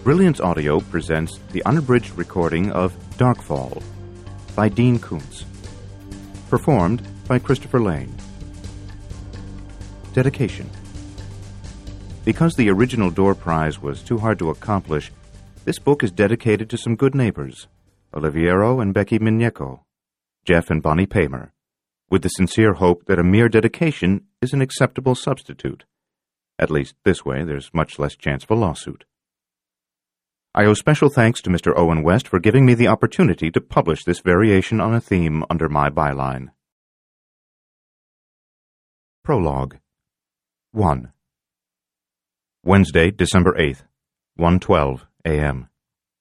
Brilliance Audio presents the unabridged recording of Darkfall by Dean Koontz, performed by Christopher Lane. Dedication. Because the original door prize was too hard to accomplish, this book is dedicated to some good neighbors, Oliviero and Becky Mignecco, Jeff and Bonnie Paymer, with the sincere hope that a mere dedication is an acceptable substitute. At least this way there's much less chance of a lawsuit. I owe special thanks to Mr. Owen West for giving me the opportunity to publish this variation on a theme under my byline. Prologue 1. Wednesday, December 8th, 1:12 a.m.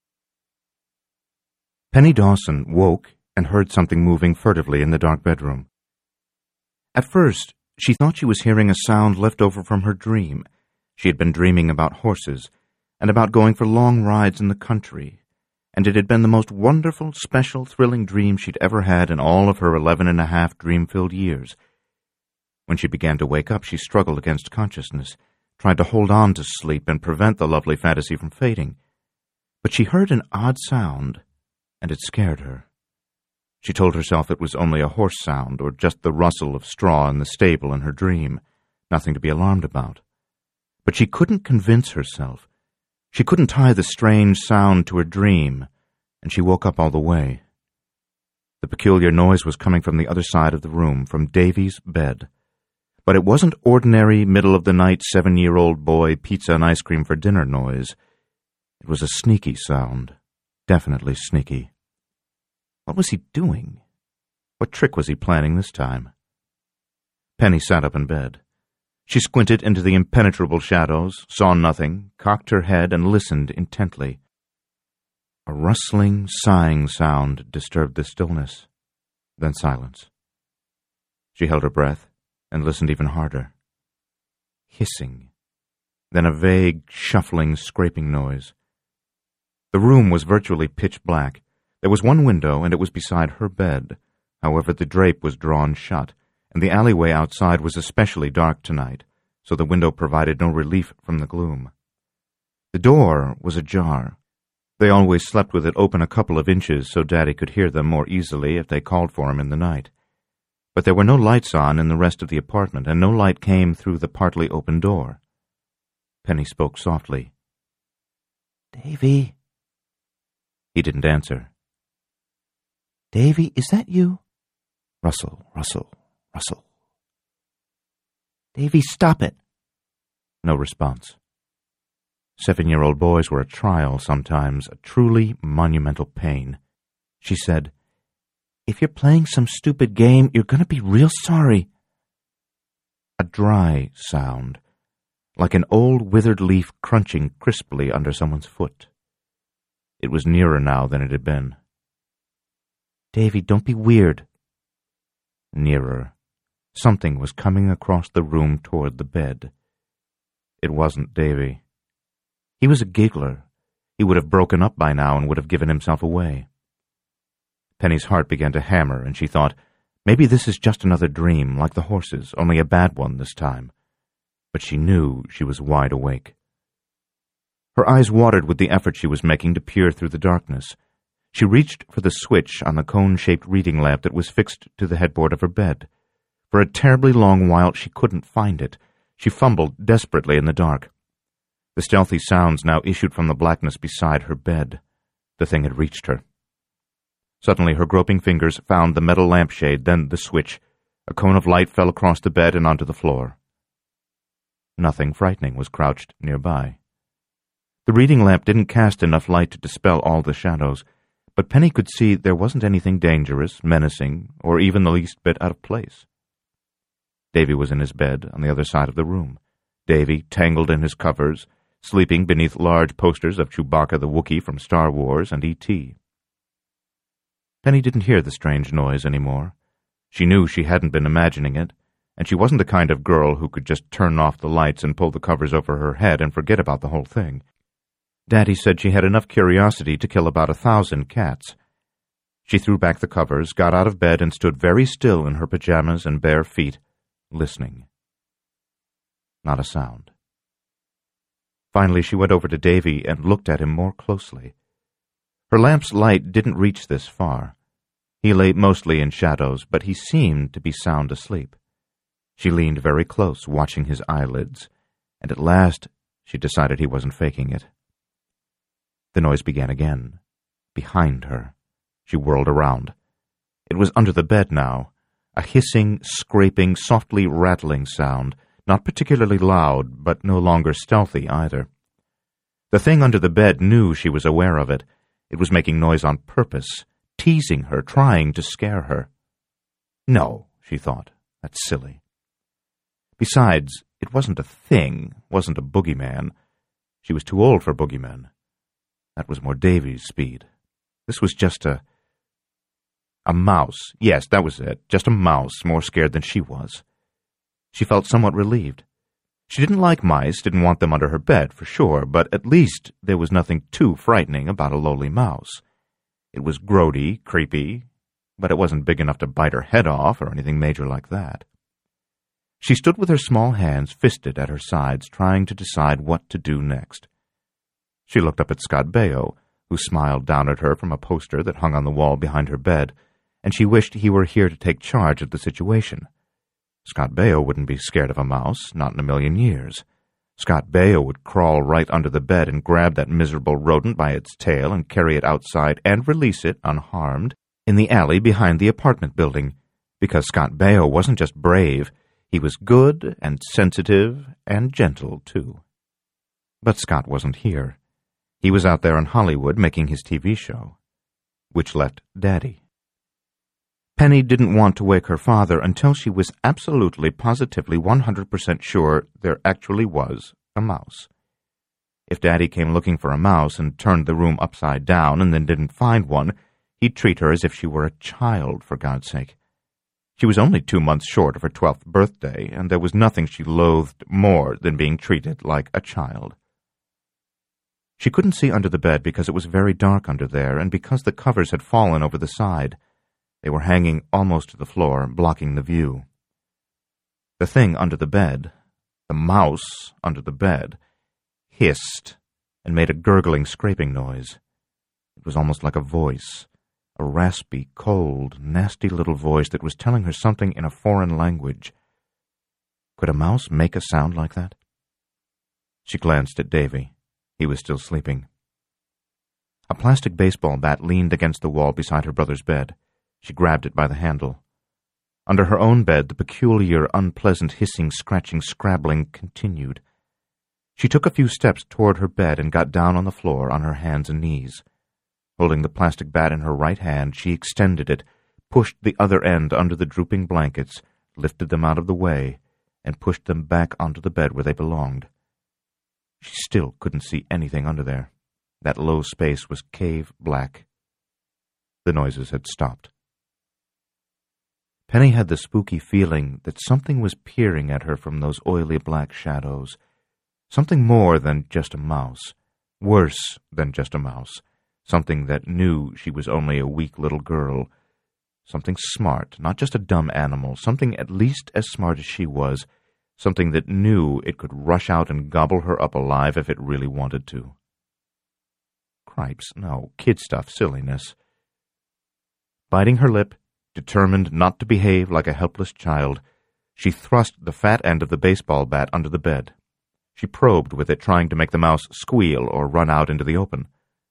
Penny Dawson woke and heard something moving furtively in the dark bedroom. At first, she thought she was hearing a sound left over from her dream. She had been dreaming about horses and about going for long rides in the country, and it had been the most wonderful, special, thrilling dream she'd ever had in all of her 11.5 dream-filled years. When she began to wake up, she struggled against consciousness, tried to hold on to sleep and prevent the lovely fantasy from fading. But she heard an odd sound, and it scared her. She told herself it was only a horse sound or just the rustle of straw in the stable in her dream, nothing to be alarmed about. But she couldn't convince herself. She couldn't tie the strange sound to her dream, and she woke up all the way. The peculiar noise was coming from the other side of the room, from Davy's bed. But it wasn't ordinary middle-of-the-night 7-year-old boy pizza and ice cream for dinner noise. It was a sneaky sound, definitely sneaky. What was he doing? What trick was he planning this time? Penny sat up in bed. She squinted into the impenetrable shadows, saw nothing, cocked her head, and listened intently. A rustling, sighing sound disturbed the stillness, then silence. She held her breath and listened even harder. Hissing, then a vague, shuffling, scraping noise. The room was virtually pitch black. There was one window, and it was beside her bed. However, the drape was drawn shut, and the alleyway outside was especially dark tonight, so the window provided no relief from the gloom. The door was ajar. They always slept with it open a couple of inches so Daddy could hear them more easily if they called for him in the night. But there were no lights on in the rest of the apartment, and no light came through the partly open door. Penny spoke softly. "Davy." He didn't answer. "Davy, is that you?" Rustle, rustle, rustle. "Davy, stop it." No response. 7-year-old boys were a trial sometimes, a truly monumental pain. She said, "If you're playing some stupid game, you're going to be real sorry." A dry sound, like an old withered leaf crunching crisply under someone's foot. It was nearer now than it had been. "Davy, don't be weird." Nearer. Something was coming across the room toward the bed. It wasn't Davy. He was a giggler. He would have broken up by now and would have given himself away. Penny's heart began to hammer, and she thought, maybe this is just another dream, like the horses, only a bad one this time. But she knew she was wide awake. Her eyes watered with the effort she was making to peer through the darkness. She reached for the switch on the cone-shaped reading lamp that was fixed to the headboard of her bed. For a terribly long while she couldn't find it. She fumbled desperately in the dark. The stealthy sounds now issued from the blackness beside her bed. The thing had reached her. Suddenly her groping fingers found the metal lampshade, then the switch. A cone of light fell across the bed and onto the floor. Nothing frightening was crouched nearby. The reading lamp didn't cast enough light to dispel all the shadows, but Penny could see there wasn't anything dangerous, menacing, or even the least bit out of place. Davy was in his bed on the other side of the room. Davy, tangled in his covers, sleeping beneath large posters of Chewbacca the Wookiee from Star Wars and E.T. Penny didn't hear the strange noise anymore. She knew she hadn't been imagining it, and she wasn't the kind of girl who could just turn off the lights and pull the covers over her head and forget about the whole thing. Daddy said she had enough curiosity to kill about 1,000 cats. She threw back the covers, got out of bed, and stood very still in her pajamas and bare feet, listening. Not a sound. Finally, she went over to Davy and looked at him more closely. Her lamp's light didn't reach this far. He lay mostly in shadows, but he seemed to be sound asleep. She leaned very close, watching his eyelids, and at last she decided he wasn't faking it. The noise began again, behind her. She whirled around. It was under the bed now, a hissing, scraping, softly rattling sound, not particularly loud, but no longer stealthy either. The thing under the bed knew she was aware of it. It was making noise on purpose, teasing her, trying to scare her. No, she thought, that's silly. Besides, it wasn't a thing, wasn't a boogeyman. She was too old for boogeymen. That was more Davy's speed. This was just a mouse. Yes, that was it. Just a mouse, more scared than she was. She felt somewhat relieved. She didn't like mice, didn't want them under her bed, for sure, but at least there was nothing too frightening about a lowly mouse. It was grody, creepy, but it wasn't big enough to bite her head off or anything major like that. She stood with her small hands fisted at her sides, trying to decide what to do next. She looked up at Scott Baio, who smiled down at her from a poster that hung on the wall behind her bed, and she wished he were here to take charge of the situation. Scott Baio wouldn't be scared of a mouse, not in a million years. Scott Baio would crawl right under the bed and grab that miserable rodent by its tail and carry it outside and release it, unharmed, in the alley behind the apartment building, because Scott Baio wasn't just brave, he was good and sensitive and gentle, too. But Scott wasn't here. He was out there in Hollywood making his TV show, which left Daddy. Penny didn't want to wake her father until she was absolutely, positively, 100% sure there actually was a mouse. If Daddy came looking for a mouse and turned the room upside down and then didn't find one, he'd treat her as if she were a child, for God's sake. She was only 2 months short of her 12th birthday, and there was nothing she loathed more than being treated like a child. She couldn't see under the bed because it was very dark under there, and because the covers had fallen over the side. They were hanging almost to the floor, blocking the view. The thing under the bed, the mouse under the bed, hissed and made a gurgling, scraping noise. It was almost like a voice, a raspy, cold, nasty little voice that was telling her something in a foreign language. Could a mouse make a sound like that? She glanced at Davy. He was still sleeping. A plastic baseball bat leaned against the wall beside her brother's bed. She grabbed it by the handle. Under her own bed, the peculiar, unpleasant hissing, scratching, scrabbling continued. She took a few steps toward her bed and got down on the floor on her hands and knees. Holding the plastic bat in her right hand, she extended it, pushed the other end under the drooping blankets, lifted them out of the way, and pushed them back onto the bed where they belonged. She still couldn't see anything under there. That low space was cave black. The noises had stopped. Penny had the spooky feeling that something was peering at her from those oily black shadows. Something more than just a mouse. Worse than just a mouse. Something that knew she was only a weak little girl. Something smart, not just a dumb animal. Something at least as smart as she was. Something that knew it could rush out and gobble her up alive if it really wanted to. Cripes, no, kid stuff, silliness. Biting her lip, determined not to behave like a helpless child, she thrust the fat end of the baseball bat under the bed. She probed with it, trying to make the mouse squeal or run out into the open.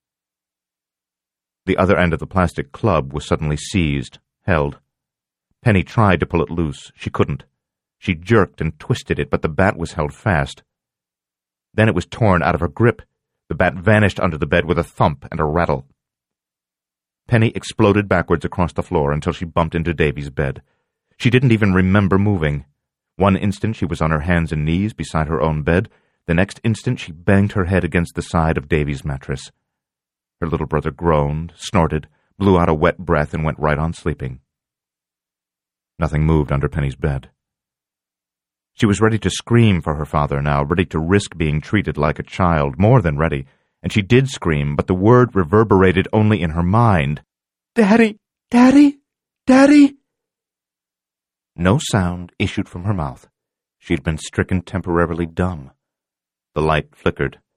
The other end of the plastic club was suddenly seized, held. Penny tried to pull it loose. She couldn't. She jerked and twisted it, but the bat was held fast. Then it was torn out of her grip. The bat vanished under the bed with a thump and a rattle. Penny exploded backwards across the floor until she bumped into Davy's bed. She didn't even remember moving. One instant she was on her hands and knees beside her own bed. The next instant she banged her head against the side of Davy's mattress. Her little brother groaned, snorted, blew out a wet breath, and went right on sleeping. Nothing moved under Penny's bed. She was ready to scream for her father now, ready to risk being treated like a child, more than ready. And she did scream, but the word reverberated only in her mind. "Daddy! Daddy! Daddy!" No sound issued from her mouth. She had been stricken temporarily dumb. The light flickered.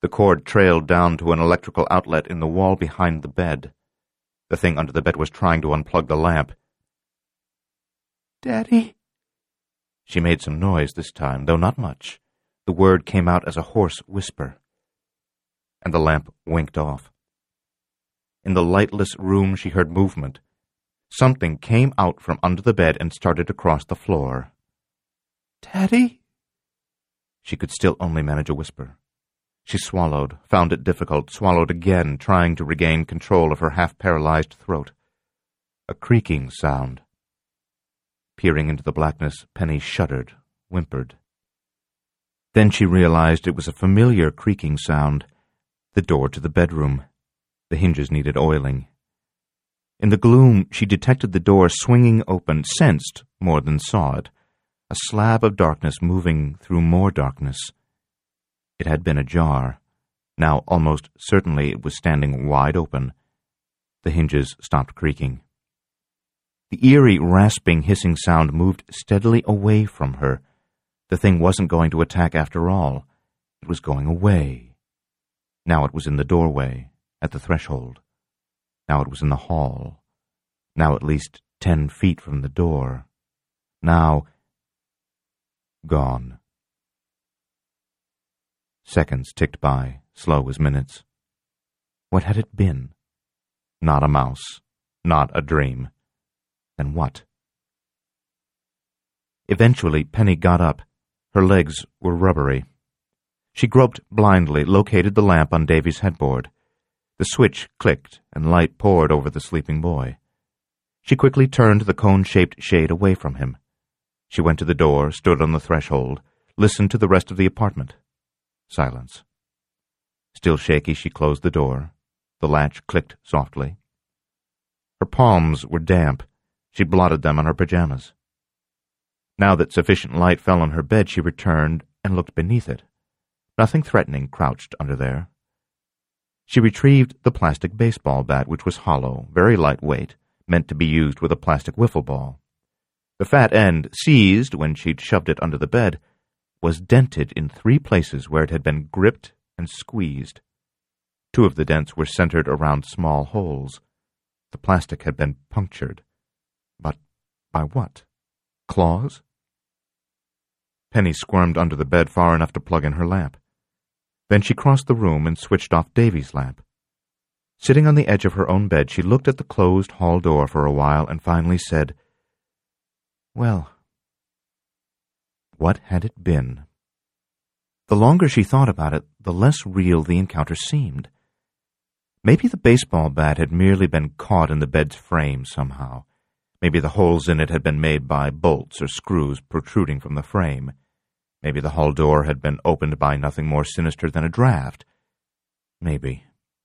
The cord trailed down to an electrical outlet in the wall behind the bed. The thing under the bed was trying to unplug the lamp. "Daddy?" She made some noise this time, though not much. The word came out as a hoarse whisper. And the lamp winked off. In the lightless room she heard movement. Something came out from under the bed and started across the floor. "Daddy?" She could still only manage a whisper. She swallowed, found it difficult, swallowed again, trying to regain control of her half-paralyzed throat. A creaking sound. Peering into the blackness, Penny shuddered, whimpered. Then she realized it was a familiar creaking sound. The door to the bedroom. The hinges needed oiling. In the gloom, she detected the door swinging open, sensed more than saw it. A slab of darkness moving through more darkness. It had been ajar. Now, almost certainly, it was standing wide open. The hinges stopped creaking. The eerie, rasping, hissing sound moved steadily away from her. The thing wasn't going to attack after all. It was going away. Now it was in the doorway, at the threshold. Now it was in the hall. Now at least 10 feet from the door. Now... gone. Seconds ticked by, slow as minutes. What had it been? Not a mouse. Not a dream. Then what? Eventually, Penny got up. Her legs were rubbery. She groped blindly, located the lamp on Davy's headboard. The switch clicked, and light poured over the sleeping boy. She quickly turned the cone-shaped shade away from him. She went to the door, stood on the threshold, listened to the rest of the apartment. Silence. Still shaky, she closed the door. The latch clicked softly. Her palms were damp. She blotted them on her pajamas. Now that sufficient light fell on her bed, she returned and looked beneath it. Nothing threatening crouched under there. She retrieved the plastic baseball bat, which was hollow, very lightweight, meant to be used with a plastic wiffle ball. The fat end, seized when she'd shoved it under the bed, was dented in 3 places where it had been gripped and squeezed. 2 of the dents were centered around small holes. The plastic had been punctured. But by what? Claws? Penny squirmed under the bed far enough to plug in her lamp. Then she crossed the room and switched off Davy's lamp. Sitting on the edge of her own bed, she looked at the closed hall door for a while and finally said, "Well, what had it been?" The longer she thought about it, the less real the encounter seemed. Maybe the baseball bat had merely been caught in the bed's frame somehow. Maybe the holes in it had been made by bolts or screws protruding from the frame. Maybe the hall door had been opened by nothing more sinister than a draft. Maybe.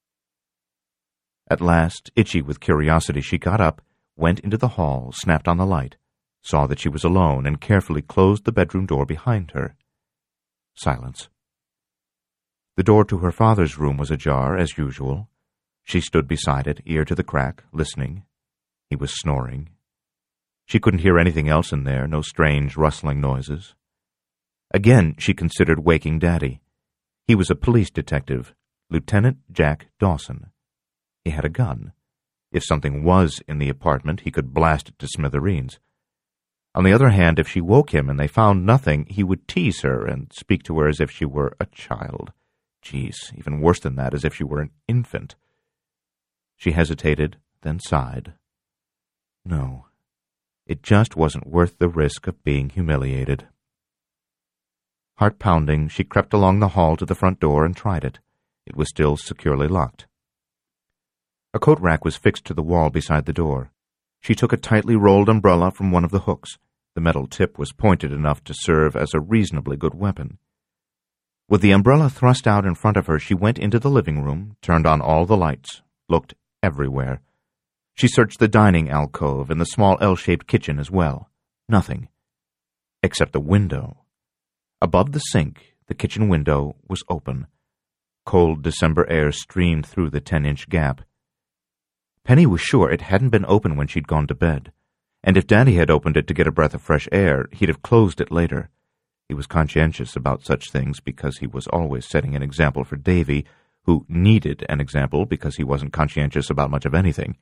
At last, itchy with curiosity, she got up, went into the hall, snapped on the light, saw that she was alone, and carefully closed the bedroom door behind her. Silence. The door to her father's room was ajar, as usual. She stood beside it, ear to the crack, listening. He was snoring. She couldn't hear anything else in there, no strange rustling noises. Again, she considered waking Daddy. He was a police detective, Lieutenant Jack Dawson. He had a gun. If something was in the apartment, he could blast it to smithereens. On the other hand, if she woke him and they found nothing, he would tease her and speak to her as if she were a child. Geez, even worse than that, as if she were an infant. She hesitated, then sighed. No, it just wasn't worth the risk of being humiliated. Heart pounding, she crept along the hall to the front door and tried it. It was still securely locked. A coat rack was fixed to the wall beside the door. She took a tightly rolled umbrella from one of the hooks. The metal tip was pointed enough to serve as a reasonably good weapon. With the umbrella thrust out in front of her, she went into the living room, turned on all the lights, looked everywhere. She searched the dining alcove and the small L-shaped kitchen as well. Nothing. Except the window. Above the sink, the kitchen window was open. Cold December air streamed through the 10-inch gap. Penny was sure it hadn't been open when she'd gone to bed, and if Daddy had opened it to get a breath of fresh air, he'd have closed it later. He was conscientious about such things because he was always setting an example for Davy, who needed an example because he wasn't conscientious about much of anything.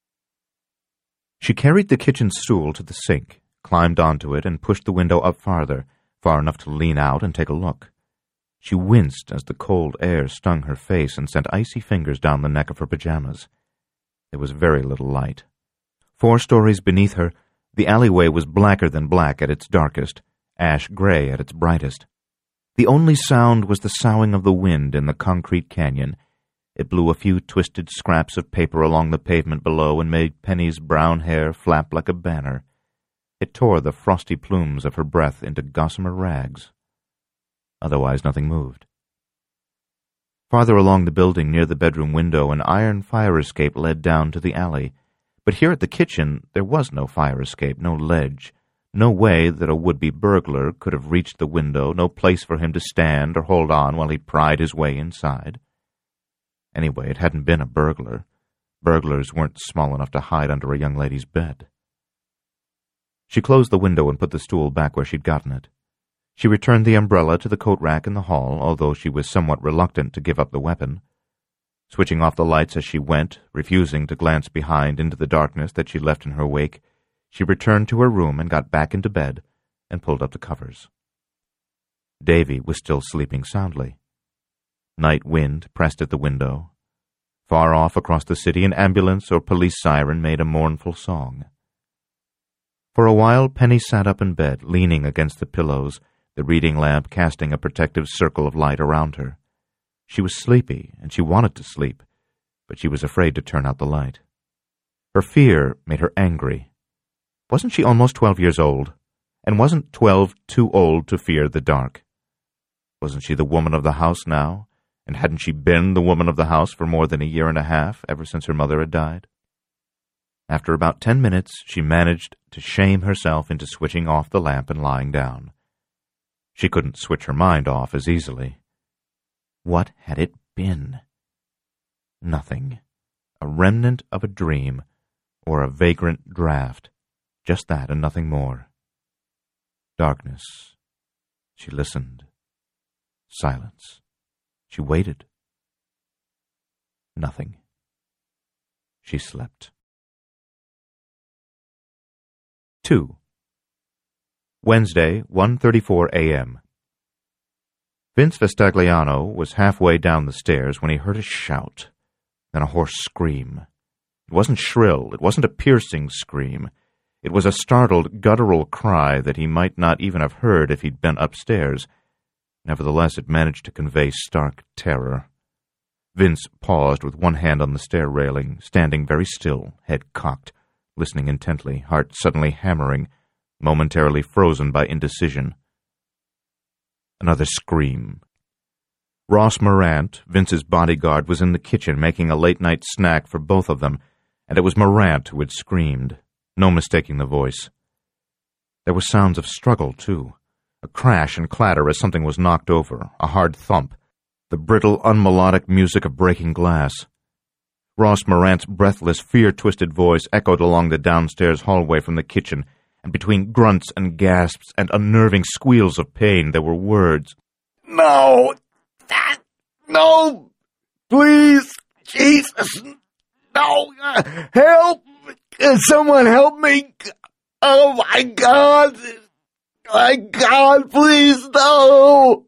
She carried the kitchen stool to the sink, climbed onto it, and pushed the window up farther, far enough to lean out and take a look. She winced as the cold air stung her face and sent icy fingers down the neck of her pajamas. There was very little light. 4 stories beneath her, the alleyway was blacker than black at its darkest, ash-gray at its brightest. The only sound was the soughing of the wind in the concrete canyon. It blew a few twisted scraps of paper along the pavement below and made Penny's brown hair flap like a banner. It tore the frosty plumes of her breath into gossamer rags. Otherwise, nothing moved. Farther along the building near the bedroom window, an iron fire escape led down to the alley. But here at the kitchen, there was no fire escape, no ledge, no way that a would-be burglar could have reached the window, no place for him to stand or hold on while he pried his way inside. Anyway, it hadn't been a burglar. Burglars weren't small enough to hide under a young lady's bed. She closed the window and put the stool back where she'd gotten it. She returned the umbrella to the coat rack in the hall, although she was somewhat reluctant to give up the weapon. Switching off the lights as she went, refusing to glance behind into the darkness that she left in her wake, she returned to her room and got back into bed and pulled up the covers. Davy was still sleeping soundly. Night wind pressed at the window. Far off across the city, an ambulance or police siren made a mournful song. For a while, Penny sat up in bed, leaning against the pillows, the reading lamp casting a protective circle of light around her. She was sleepy, and she wanted to sleep, but she was afraid to turn out the light. Her fear made her angry. Wasn't she almost 12 years old? And wasn't 12 too old to fear the dark? Wasn't she the woman of the house now? And hadn't she been the woman of the house for more than a year and a half, ever since her mother had died? After about 10 minutes, she managed to shame herself into switching off the lamp and lying down. She couldn't switch her mind off as easily. What had it been? Nothing. A remnant of a dream, or a vagrant draft. Just that and nothing more. Darkness. She listened. Silence. She waited. Nothing. She slept. 2. Wednesday, 1:34 a.m. Vince Vestagliano was halfway down the stairs when he heard a shout, then a hoarse scream. It wasn't shrill, it wasn't a piercing scream. It was a startled, guttural cry that he might not even have heard if he'd been upstairs. Nevertheless, it managed to convey stark terror. Vince paused with one hand on the stair railing, standing very still, head cocked, listening intently, heart suddenly hammering, momentarily frozen by indecision. Another scream. Ross Morant, Vince's bodyguard, was in the kitchen making a late-night snack for both of them, and it was Morant who had screamed. No mistaking the voice. There were sounds of struggle, too. A crash and clatter as something was knocked over, a hard thump, the brittle, unmelodic music of breaking glass. Ross Morant's breathless, fear-twisted voice echoed along the downstairs hallway from the kitchen, and between grunts and gasps and unnerving squeals of pain there were words. No! No! Please! Jesus! No! Help! Someone help me! Oh my God! My God, please, no!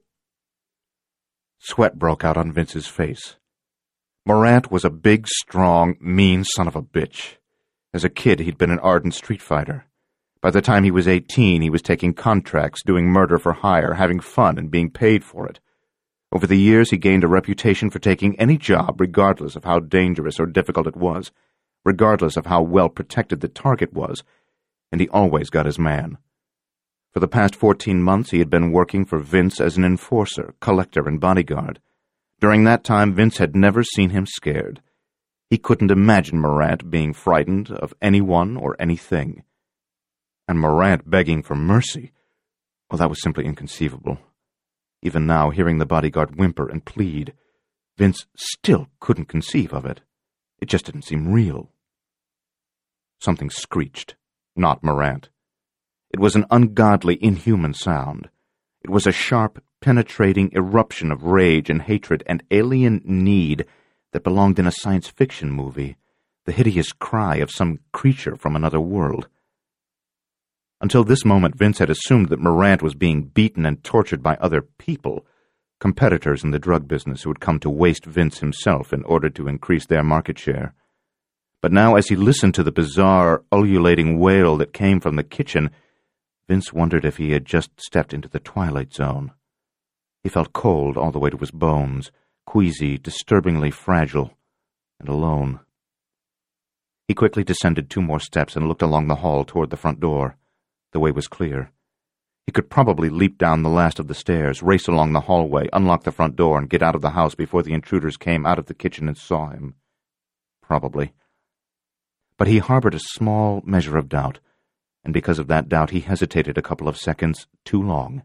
Sweat broke out on Vince's face. Morant was a big, strong, mean son of a bitch. As a kid, he'd been an ardent street fighter. By the time he was 18, he was taking contracts, doing murder for hire, having fun, and being paid for it. Over the years, he gained a reputation for taking any job, regardless of how dangerous or difficult it was, regardless of how well protected the target was, and he always got his man. For the past 14 months, he had been working for Vince as an enforcer, collector, and bodyguard. During that time, Vince had never seen him scared. He couldn't imagine Morant being frightened of anyone or anything. And Morant begging for mercy, well, that was simply inconceivable. Even now, hearing the bodyguard whimper and plead, Vince still couldn't conceive of it. It just didn't seem real. Something screeched, not Morant. It was an ungodly, inhuman sound. It was a sharp, penetrating eruption of rage and hatred and alien need that belonged in a science fiction movie, the hideous cry of some creature from another world. Until this moment, Vince had assumed that Morant was being beaten and tortured by other people, competitors in the drug business who had come to waste Vince himself in order to increase their market share. But now, as he listened to the bizarre, ululating wail that came from the kitchen, Vince wondered if he had just stepped into the Twilight Zone. He felt cold all the way to his bones, queasy, disturbingly fragile, and alone. He quickly descended 2 more steps and looked along the hall toward the front door. The way was clear. He could probably leap down the last of the stairs, race along the hallway, unlock the front door, and get out of the house before the intruders came out of the kitchen and saw him. Probably. But he harbored a small measure of doubt, and because of that doubt he hesitated a couple of seconds too long.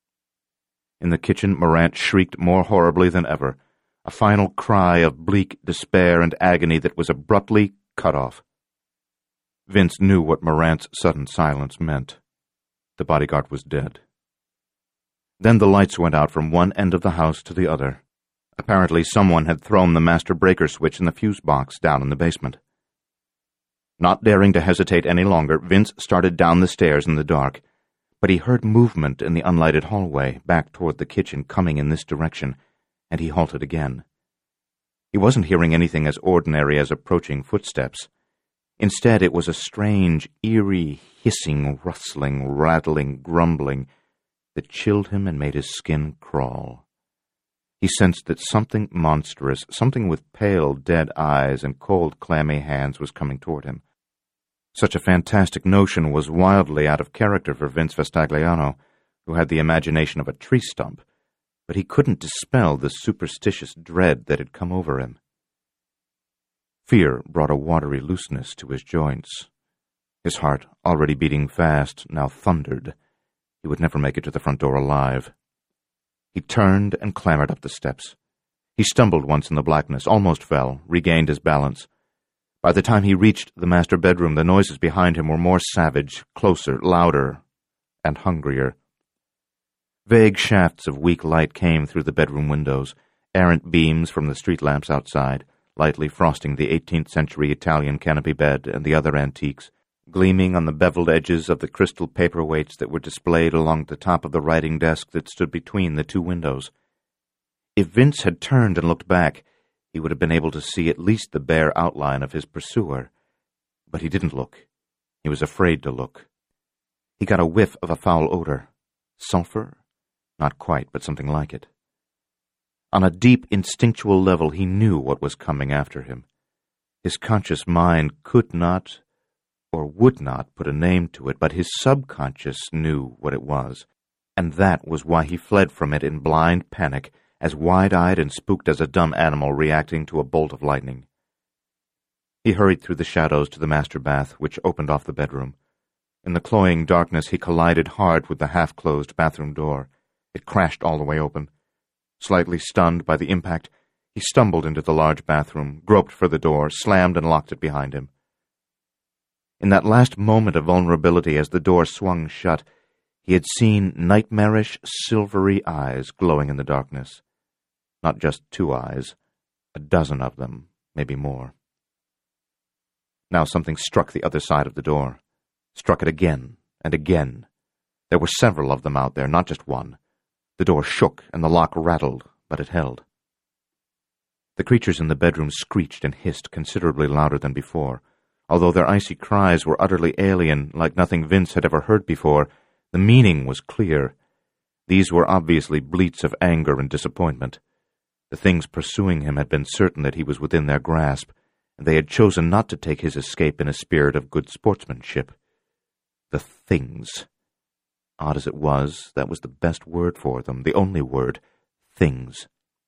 In the kitchen, Morant shrieked more horribly than ever, a final cry of bleak despair and agony that was abruptly cut off. Vince knew what Morant's sudden silence meant. The bodyguard was dead. Then the lights went out from one end of the house to the other. Apparently someone had thrown the master breaker switch in the fuse box down in the basement. Not daring to hesitate any longer, Vince started down the stairs in the dark, but he heard movement in the unlighted hallway back toward the kitchen coming in this direction, and he halted again. He wasn't hearing anything as ordinary as approaching footsteps. Instead, it was a strange, eerie, hissing, rustling, rattling, grumbling that chilled him and made his skin crawl. He sensed that something monstrous, something with pale, dead eyes and cold, clammy hands was coming toward him. Such a fantastic notion was wildly out of character for Vince Vestagliano, who had the imagination of a tree stump, but he couldn't dispel the superstitious dread that had come over him. Fear brought a watery looseness to his joints. His heart, already beating fast, now thundered. He would never make it to the front door alive. He turned and clambered up the steps. He stumbled once in the blackness, almost fell, regained his balance. By the time he reached the master bedroom, the noises behind him were more savage, closer, louder, and hungrier. Vague shafts of weak light came through the bedroom windows, errant beams from the street lamps outside, lightly frosting the 18th-century Italian canopy bed and the other antiques, gleaming on the beveled edges of the crystal paperweights that were displayed along the top of the writing desk that stood between the 2 windows. If Vince had turned and looked back, he would have been able to see at least the bare outline of his pursuer. But he didn't look. He was afraid to look. He got a whiff of a foul odor. Sulfur? Not quite, but something like it. On a deep, instinctual level, he knew what was coming after him. His conscious mind could not, or would not, put a name to it, but his subconscious knew what it was, and that was why he fled from it in blind panic, as wide-eyed and spooked as a dumb animal reacting to a bolt of lightning. He hurried through the shadows to the master bath, which opened off the bedroom. In the cloying darkness, he collided hard with the half-closed bathroom door. It crashed all the way open. Slightly stunned by the impact, he stumbled into the large bathroom, groped for the door, slammed and locked it behind him. In that last moment of vulnerability as the door swung shut, he had seen nightmarish, silvery eyes glowing in the darkness. Not just 2 eyes, a dozen of them, maybe more. Now something struck the other side of the door. Struck it again and again. There were several of them out there, not just one. The door shook and the lock rattled, but it held. The creatures in the bedroom screeched and hissed considerably louder than before. Although their icy cries were utterly alien, like nothing Vince had ever heard before, the meaning was clear. These were obviously bleats of anger and disappointment. The things pursuing him had been certain that he was within their grasp, and they had chosen not to take his escape in a spirit of good sportsmanship. The things. Odd as it was, that was the best word for them, the only word. Things.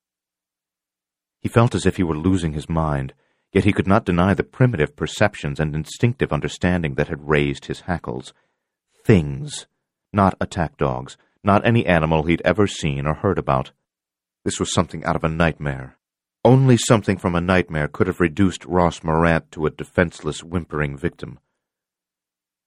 He felt as if he were losing his mind, yet he could not deny the primitive perceptions and instinctive understanding that had raised his hackles. Things. Not attack dogs, not any animal he'd ever seen or heard about. This was something out of a nightmare. Only something from a nightmare could have reduced Ross Morant to a defenseless, whimpering victim.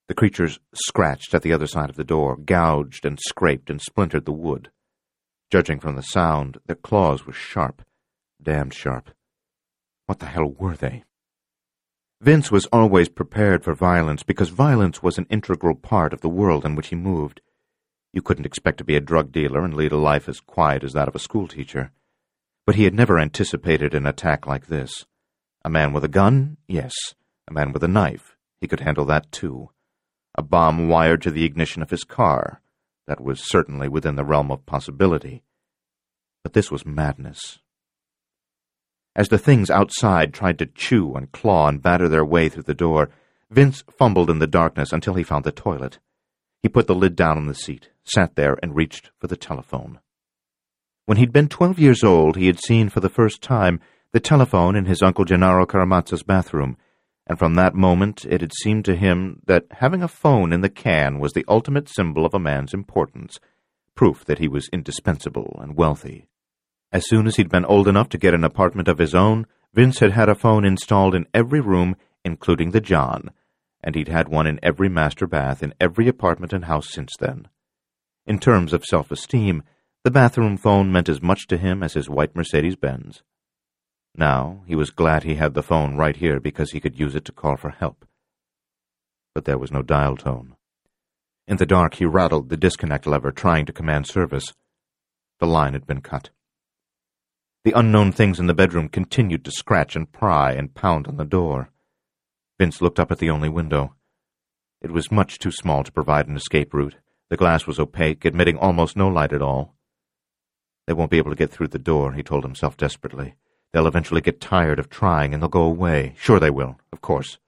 The creatures scratched at the other side of the door, gouged and scraped and splintered the wood. Judging from the sound, their claws were sharp, damned sharp. What the hell were they? Vince was always prepared for violence because violence was an integral part of the world in which he moved. You couldn't expect to be a drug dealer and lead a life as quiet as that of a schoolteacher. But he had never anticipated an attack like this. A man with a gun? Yes. A man with a knife? He could handle that too. A bomb wired to the ignition of his car? That was certainly within the realm of possibility. But this was madness. As the things outside tried to chew and claw and batter their way through the door, Vince fumbled in the darkness until he found the toilet. He put the lid down on the seat, sat there, and reached for the telephone. When he'd been 12 years old, he had seen for the first time the telephone in his Uncle Gennaro Karamazza's bathroom, and from that moment it had seemed to him that having a phone in the can was the ultimate symbol of a man's importance, proof that he was indispensable and wealthy. As soon as he'd been old enough to get an apartment of his own, Vince had had a phone installed in every room, including the John, and he'd had one in every master bath in every apartment and house since then. In terms of self-esteem, the bathroom phone meant as much to him as his white Mercedes-Benz. Now, he was glad he had the phone right here because he could use it to call for help. But there was no dial tone. In the dark, he rattled the disconnect lever, trying to command service. The line had been cut. The unknown things in the bedroom continued to scratch and pry and pound on the door. Vince looked up at the only window. It was much too small to provide an escape route. The glass was opaque, admitting almost no light at all. They won't be able to get through the door, he told himself desperately. They'll eventually get tired of trying, and they'll go away. Sure they will, of course.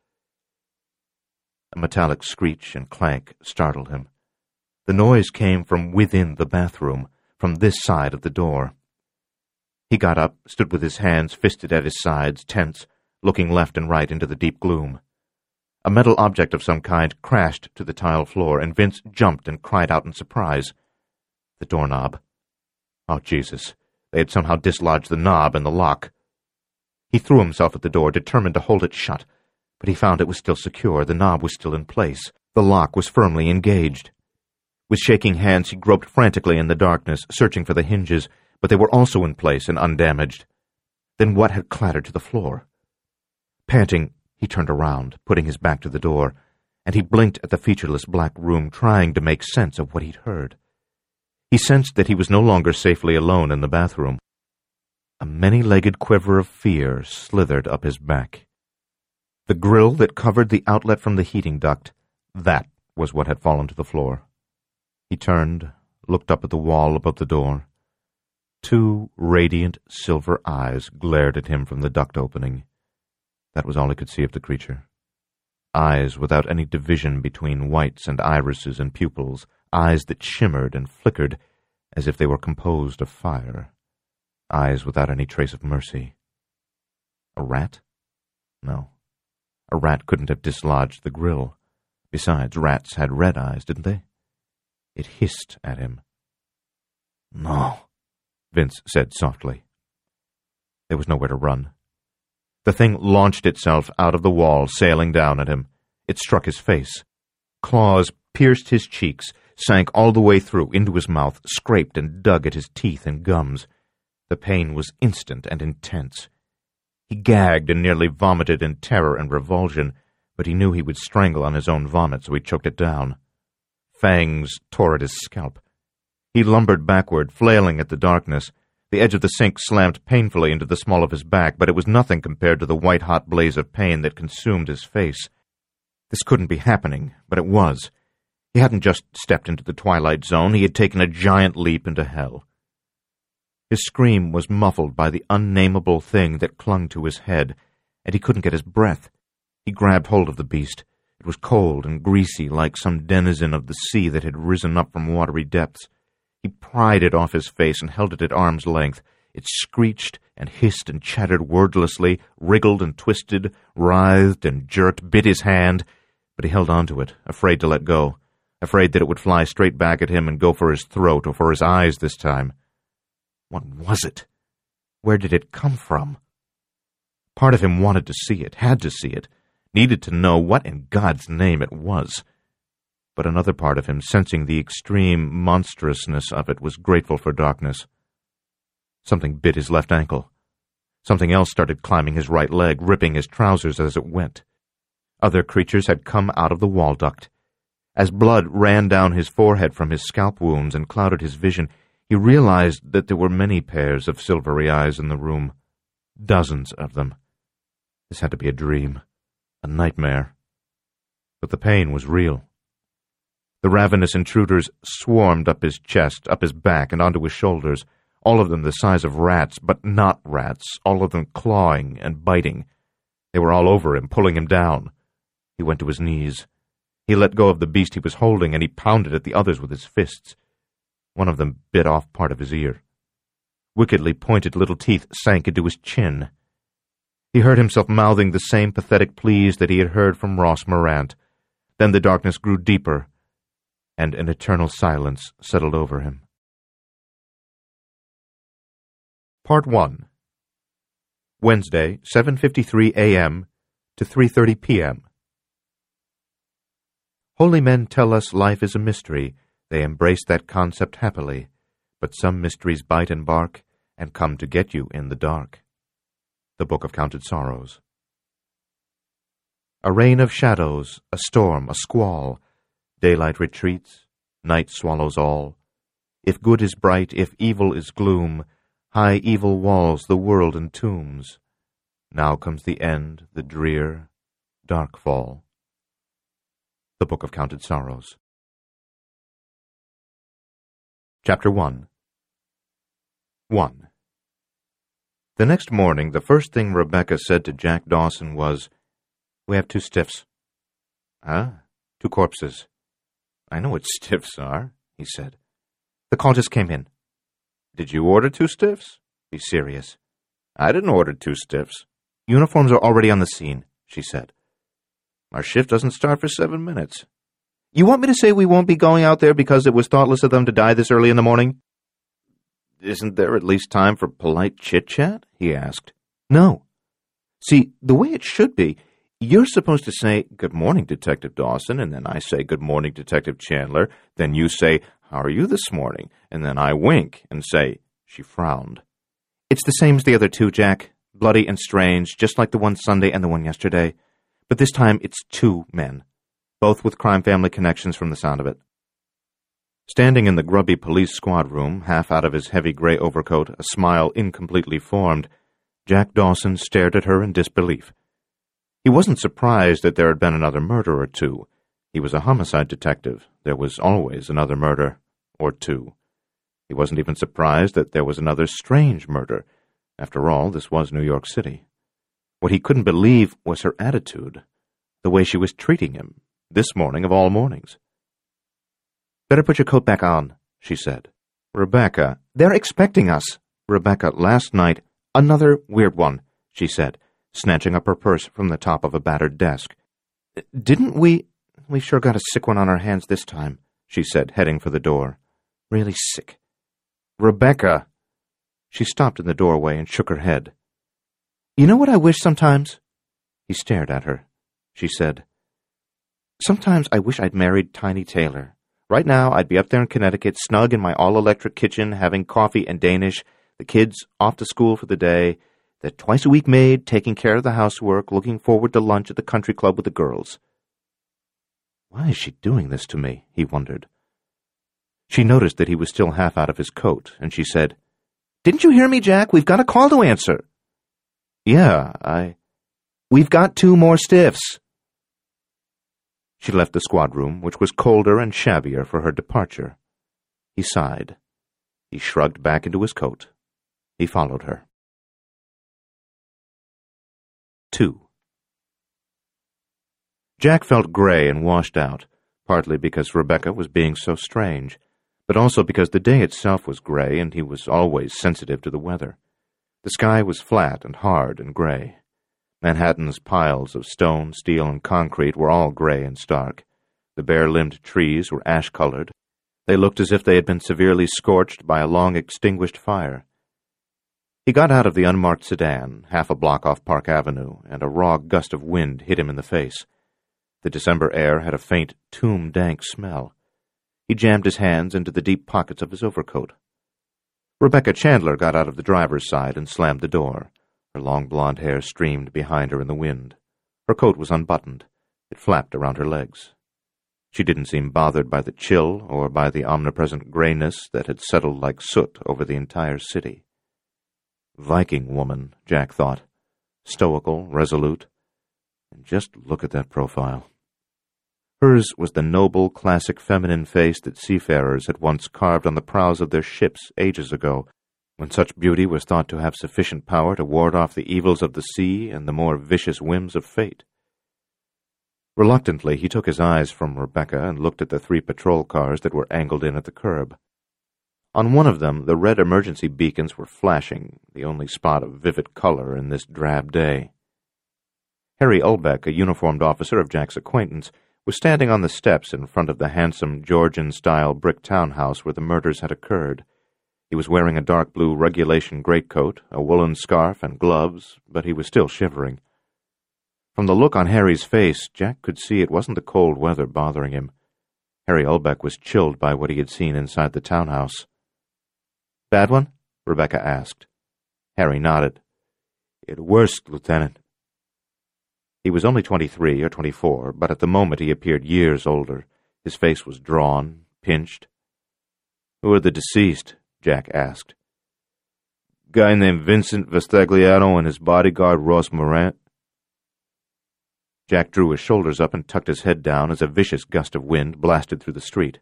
A metallic screech and clank startled him. The noise came from within the bathroom, from this side of the door. He got up, stood with his hands fisted at his sides, tense, looking left and right into the deep gloom. A metal object of some kind crashed to the tile floor, and Vince jumped and cried out in surprise. The doorknob. Oh, Jesus. They had somehow dislodged the knob and the lock. He threw himself at the door, determined to hold it shut, but he found it was still secure. The knob was still in place. The lock was firmly engaged. With shaking hands, he groped frantically in the darkness, searching for the hinges, but they were also in place and undamaged. Then what had clattered to the floor? Panting, he turned around, putting his back to the door, and he blinked at the featureless black room, trying to make sense of what he'd heard. He sensed that he was no longer safely alone in the bathroom. A many-legged quiver of fear slithered up his back. The grill that covered the outlet from the heating duct, that was what had fallen to the floor. He turned, looked up at the wall above the door. 2 radiant silver eyes glared at him from the duct opening. That was all he could see of the creature. Eyes without any division between whites and irises and pupils, eyes that shimmered and flickered as if they were composed of fire. Eyes without any trace of mercy. A rat? No. A rat couldn't have dislodged the grill. Besides, rats had red eyes, didn't they? It hissed at him. No, Vince said softly. There was nowhere to run. The thing launched itself out of the wall, sailing down at him. It struck his face. Claws pierced his cheeks, sank all the way through into his mouth, scraped and dug at his teeth and gums. The pain was instant and intense. He gagged and nearly vomited in terror and revulsion, but he knew he would strangle on his own vomit, so he choked it down. Fangs tore at his scalp. He lumbered backward, flailing at the darkness. The edge of the sink slammed painfully into the small of his back, but it was nothing compared to the white-hot blaze of pain that consumed his face. This couldn't be happening, but it was. He hadn't just stepped into the twilight zone, he had taken a giant leap into hell. His scream was muffled by the unnameable thing that clung to his head, and he couldn't get his breath. He grabbed hold of the beast. It was cold and greasy, like some denizen of the sea that had risen up from watery depths. He pried it off his face and held it at arm's length. It screeched and hissed and chattered wordlessly, wriggled and twisted, writhed and jerked, bit his hand, but he held on to it, afraid to let go, afraid that it would fly straight back at him and go for his throat or for his eyes this time. What was it? Where did it come from? Part of him wanted to see it, had to see it, needed to know what in God's name it was. but another part of him, sensing the extreme monstrousness of it, was grateful for darkness. Something bit his left ankle. Something else started climbing his right leg, ripping his trousers as it went. Other creatures had come out of the wall duct. As blood ran down his forehead from his scalp wounds and clouded his vision, he realized that there were many pairs of silvery eyes in the room. Dozens of them. This had to be a dream, a nightmare. But the pain was real. The ravenous intruders swarmed up his chest, up his back, and onto his shoulders, all of them the size of rats, but not rats, all of them clawing and biting. They were all over him, pulling him down. He went to his knees. He let go of the beast he was holding, and he pounded at the others with his fists. One of them bit off part of his ear. Wickedly pointed little teeth sank into his chin. He heard himself mouthing the same pathetic pleas that he had heard from Ross Morant. Then the darkness grew deeper, and an eternal silence settled over him. Part 1. Wednesday, 7:53 a.m. to 3:30 p.m. Holy men tell us life is a mystery. They embrace that concept happily. But some mysteries bite and bark and come to get you in the dark. The Book of Counted Sorrows. A rain of shadows, a storm, a squall. Daylight retreats, night swallows all. If good is bright, if evil is gloom, high evil walls the world entombs. Now comes the end, the drear, dark fall. The Book of Counted Sorrows. Chapter 1. 1. The next morning, the first thing Rebecca said to Jack Dawson was, "We have 2 stiffs." "Ah, 2 corpses." "I know what stiffs are," he said. "The call just came in." "Did you order 2 stiffs? Be serious." "I didn't order 2 stiffs." "Uniforms are already on the scene," she said. "Our shift doesn't start for 7 minutes." "You want me to say we won't be going out there because it was thoughtless of them to die this early in the morning?" "Isn't there at least time for polite chit-chat?" he asked. "No. See, the way it should be, you're supposed to say, 'Good morning, Detective Dawson,' and then I say, 'Good morning, Detective Chandler.' Then you say, 'How are you this morning?' And then I wink and say," she frowned. "It's the same as the other 2, Jack. Bloody and strange, just like the one Sunday and the one yesterday. But this time it's 2 men, both with crime family connections from the sound of it." Standing in the grubby police squad room, half out of his heavy gray overcoat, a smile incompletely formed, Jack Dawson stared at her in disbelief. He wasn't surprised that there had been another murder or 2. He was a homicide detective. There was always another murder or 2. He wasn't even surprised that there was another strange murder. After all, this was New York City. What he couldn't believe was her attitude, the way she was treating him, this morning of all mornings. "Better put your coat back on," she said. "Rebecca, they're expecting us." "Rebecca, last night, another weird one," she said, snatching up her purse from the top of a battered desk. "Didn't we sure got a sick one on our hands this time," she said, heading for the door. "Really sick." "Rebecca." She stopped in the doorway and shook her head. "You know what I wish sometimes?" He stared at her. She said, "Sometimes I wish I'd married Tiny Taylor. Right now I'd be up there in Connecticut, snug in my all-electric kitchen, having coffee and Danish, the kids off to school for the day, the twice-a-week maid taking care of the housework, looking forward to lunch at the country club with the girls." Why is she doing this to me? He wondered. She noticed that he was still half out of his coat, and she said, "Didn't you hear me, Jack? We've got a call to answer." "Yeah, We've got 2 more stiffs." She left the squad room, which was colder and shabbier for her departure. He sighed. He shrugged back into his coat. He followed her. 2. Jack felt gray and washed out, partly because Rebecca was being so strange, but also because the day itself was gray and he was always sensitive to the weather. The sky was flat and hard and gray. Manhattan's piles of stone, steel, and concrete were all gray and stark. The bare-limbed trees were ash-colored. They looked as if they had been severely scorched by a long-extinguished fire. He got out of the unmarked sedan, half a block off Park Avenue, and a raw gust of wind hit him in the face. The December air had a faint, tomb-dank smell. He jammed his hands into the deep pockets of his overcoat. Rebecca Chandler got out of the driver's side and slammed the door. Her long blonde hair streamed behind her in the wind. Her coat was unbuttoned. It flapped around her legs. She didn't seem bothered by the chill or by the omnipresent grayness that had settled like soot over the entire city. Viking woman, Jack thought. Stoical, resolute. And just look at that profile. Hers was the noble, classic feminine face that seafarers had once carved on the prows of their ships ages ago, when such beauty was thought to have sufficient power to ward off the evils of the sea and the more vicious whims of fate. Reluctantly, he took his eyes from Rebecca and looked at the 3 patrol cars that were angled in at the curb. On one of them, the red emergency beacons were flashing, the only spot of vivid color in this drab day. Harry Ulbeck, a uniformed officer of Jack's acquaintance, was standing on the steps in front of the handsome Georgian-style brick townhouse where the murders had occurred. He was wearing a dark blue regulation greatcoat, a woolen scarf, and gloves, but he was still shivering. From the look on Harry's face, Jack could see it wasn't the cold weather bothering him. Harry Ulbeck was chilled by what he had seen inside the townhouse. "Bad one?" Rebecca asked. Harry nodded. "It worst, Lieutenant." He was only 23 or 24, but at the moment he appeared years older. His face was drawn, pinched. "Who are the deceased?" Jack asked. "Guy named Vincent Vestagliano and his bodyguard Ross Morant." Jack drew his shoulders up and tucked his head down as a vicious gust of wind blasted through the street.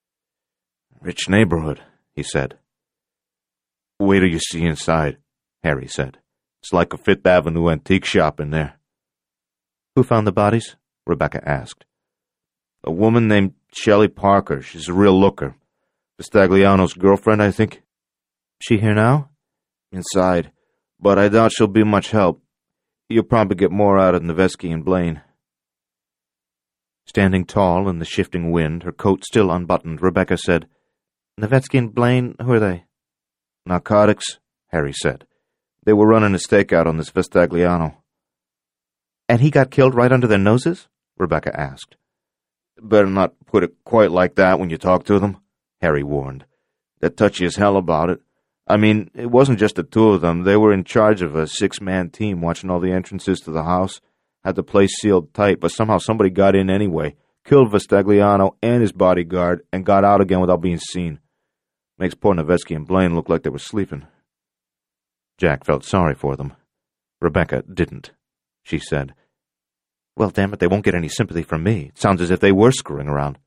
"Rich neighborhood," he said. "Wait till you see inside," Harry said. "It's like a Fifth Avenue antique shop in there." "Who found the bodies?" Rebecca asked. "A woman named Shelley Parker. She's a real looker. Vestagliano's girlfriend, I think." "She here now?" "Inside, but I doubt she'll be much help. You'll probably get more out of Novetzky and Blaine." Standing tall in the shifting wind, her coat still unbuttoned, Rebecca said, "Novetzky and Blaine, who are they?" "Narcotics," Harry said. "They were running a stakeout on this Vestagliano." "And he got killed right under their noses?" Rebecca asked. "Better not put it quite like that when you talk to them," Harry warned. "They're touchy as hell about it. I mean, it wasn't just the 2 of them. They were in charge of a 6-man team watching all the entrances to the house, had the place sealed tight, but somehow somebody got in anyway, killed Vestagliano and his bodyguard, and got out again without being seen. Makes poor Novetzky and Blaine look like they were sleeping." Jack felt sorry for them. Rebecca didn't. She said, "Well, damn it, they won't get any sympathy from me. It sounds as if they were screwing around."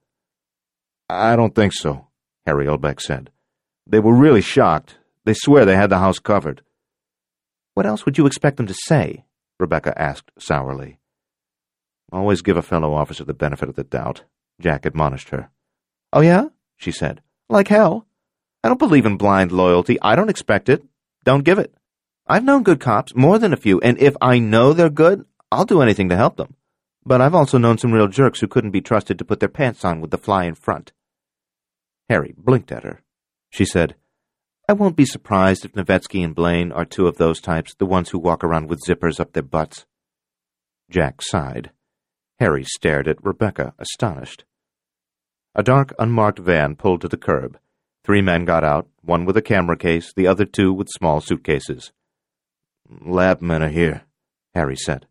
"I don't think so," Harry Ulbeck said. "They were really shocked. They swear they had the house covered." "What else would you expect them to say?" Rebecca asked sourly. "Always give a fellow officer the benefit of the doubt," Jack admonished her. "Oh, yeah?" she said. "Like hell. I don't believe in blind loyalty. I don't expect it. Don't give it. I've known good cops, more than a few, and if I know they're good, I'll do anything to help them. But I've also known some real jerks who couldn't be trusted to put their pants on with the fly in front." Harry blinked at her. She said, "I won't be surprised if Novetzky and Blaine are 2 of those types, the ones who walk around with zippers up their butts." Jack sighed. Harry stared at Rebecca, astonished. A dark, unmarked van pulled to the curb. 3 men got out, one with a camera case, the other 2 with small suitcases. "Lab men are here," Harry said.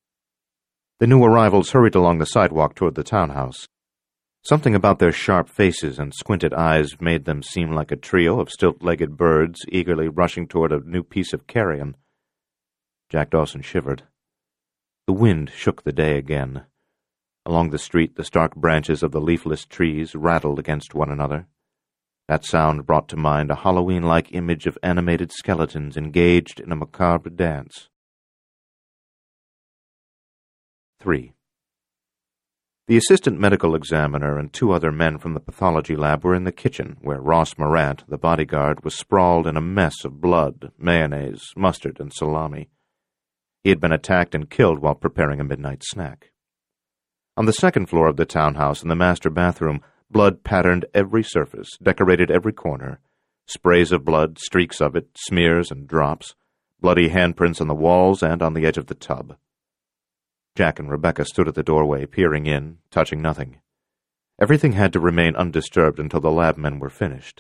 The new arrivals hurried along the sidewalk toward the townhouse. Something about their sharp faces and squinted eyes made them seem like a trio of stilt-legged birds eagerly rushing toward a new piece of carrion. Jack Dawson shivered. The wind shook the day again. Along the street, the stark branches of the leafless trees rattled against one another. That sound brought to mind a Halloween-like image of animated skeletons engaged in a macabre dance. 3. The assistant medical examiner and 2 other men from the pathology lab were in the kitchen, where Ross Morant, the bodyguard, was sprawled in a mess of blood, mayonnaise, mustard, and salami. He had been attacked and killed while preparing a midnight snack. On the 2nd floor of the townhouse, in the master bathroom, blood patterned every surface, decorated every corner. Sprays of blood, streaks of it, smears and drops, bloody handprints on the walls and on the edge of the tub. Jack and Rebecca stood at the doorway, peering in, touching nothing. Everything had to remain undisturbed until the lab men were finished.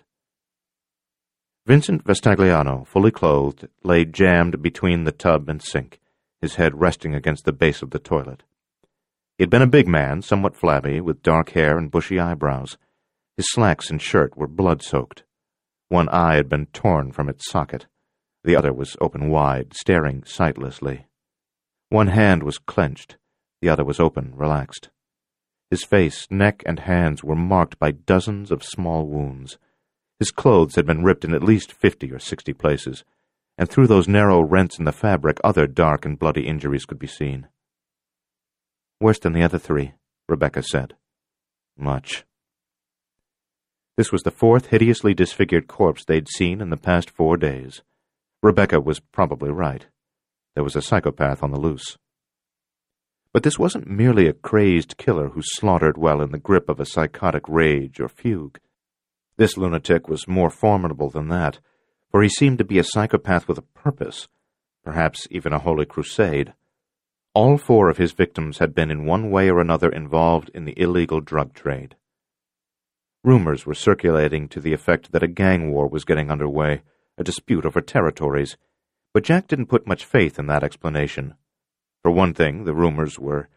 Vincent Vestagliano, fully clothed, lay jammed between the tub and sink, his head resting against the base of the toilet. He had been a big man, somewhat flabby, with dark hair and bushy eyebrows. His slacks and shirt were blood-soaked. One eye had been torn from its socket. The other was open wide, staring sightlessly. One hand was clenched. The other was open, relaxed. His face, neck, and hands were marked by dozens of small wounds. His clothes had been ripped in at least 50 or 60 places, and through those narrow rents in the fabric other dark and bloody injuries could be seen. "Worse than the other 3, Rebecca said. "Much." This was the 4th hideously disfigured corpse they'd seen in the past 4 days. Rebecca was probably right. There was a psychopath on the loose. But this wasn't merely a crazed killer who slaughtered while in the grip of a psychotic rage or fugue. This lunatic was more formidable than that, for he seemed to be a psychopath with a purpose, perhaps even a holy crusade. All 4 of his victims had been in one way or another involved in the illegal drug trade. Rumors were circulating to the effect that a gang war was getting underway, a dispute over territories, but Jack didn't put much faith in that explanation. For one thing, the rumors were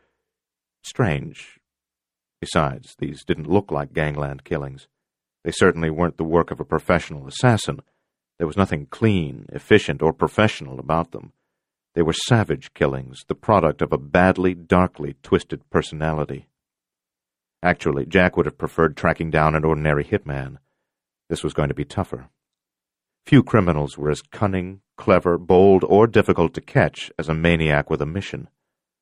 strange. Besides, these didn't look like gangland killings. They certainly weren't the work of a professional assassin. There was nothing clean, efficient, or professional about them. They were savage killings, the product of a badly, darkly twisted personality. Actually, Jack would have preferred tracking down an ordinary hitman. This was going to be tougher. Few criminals were as cunning, clever, bold, or difficult to catch as a maniac with a mission.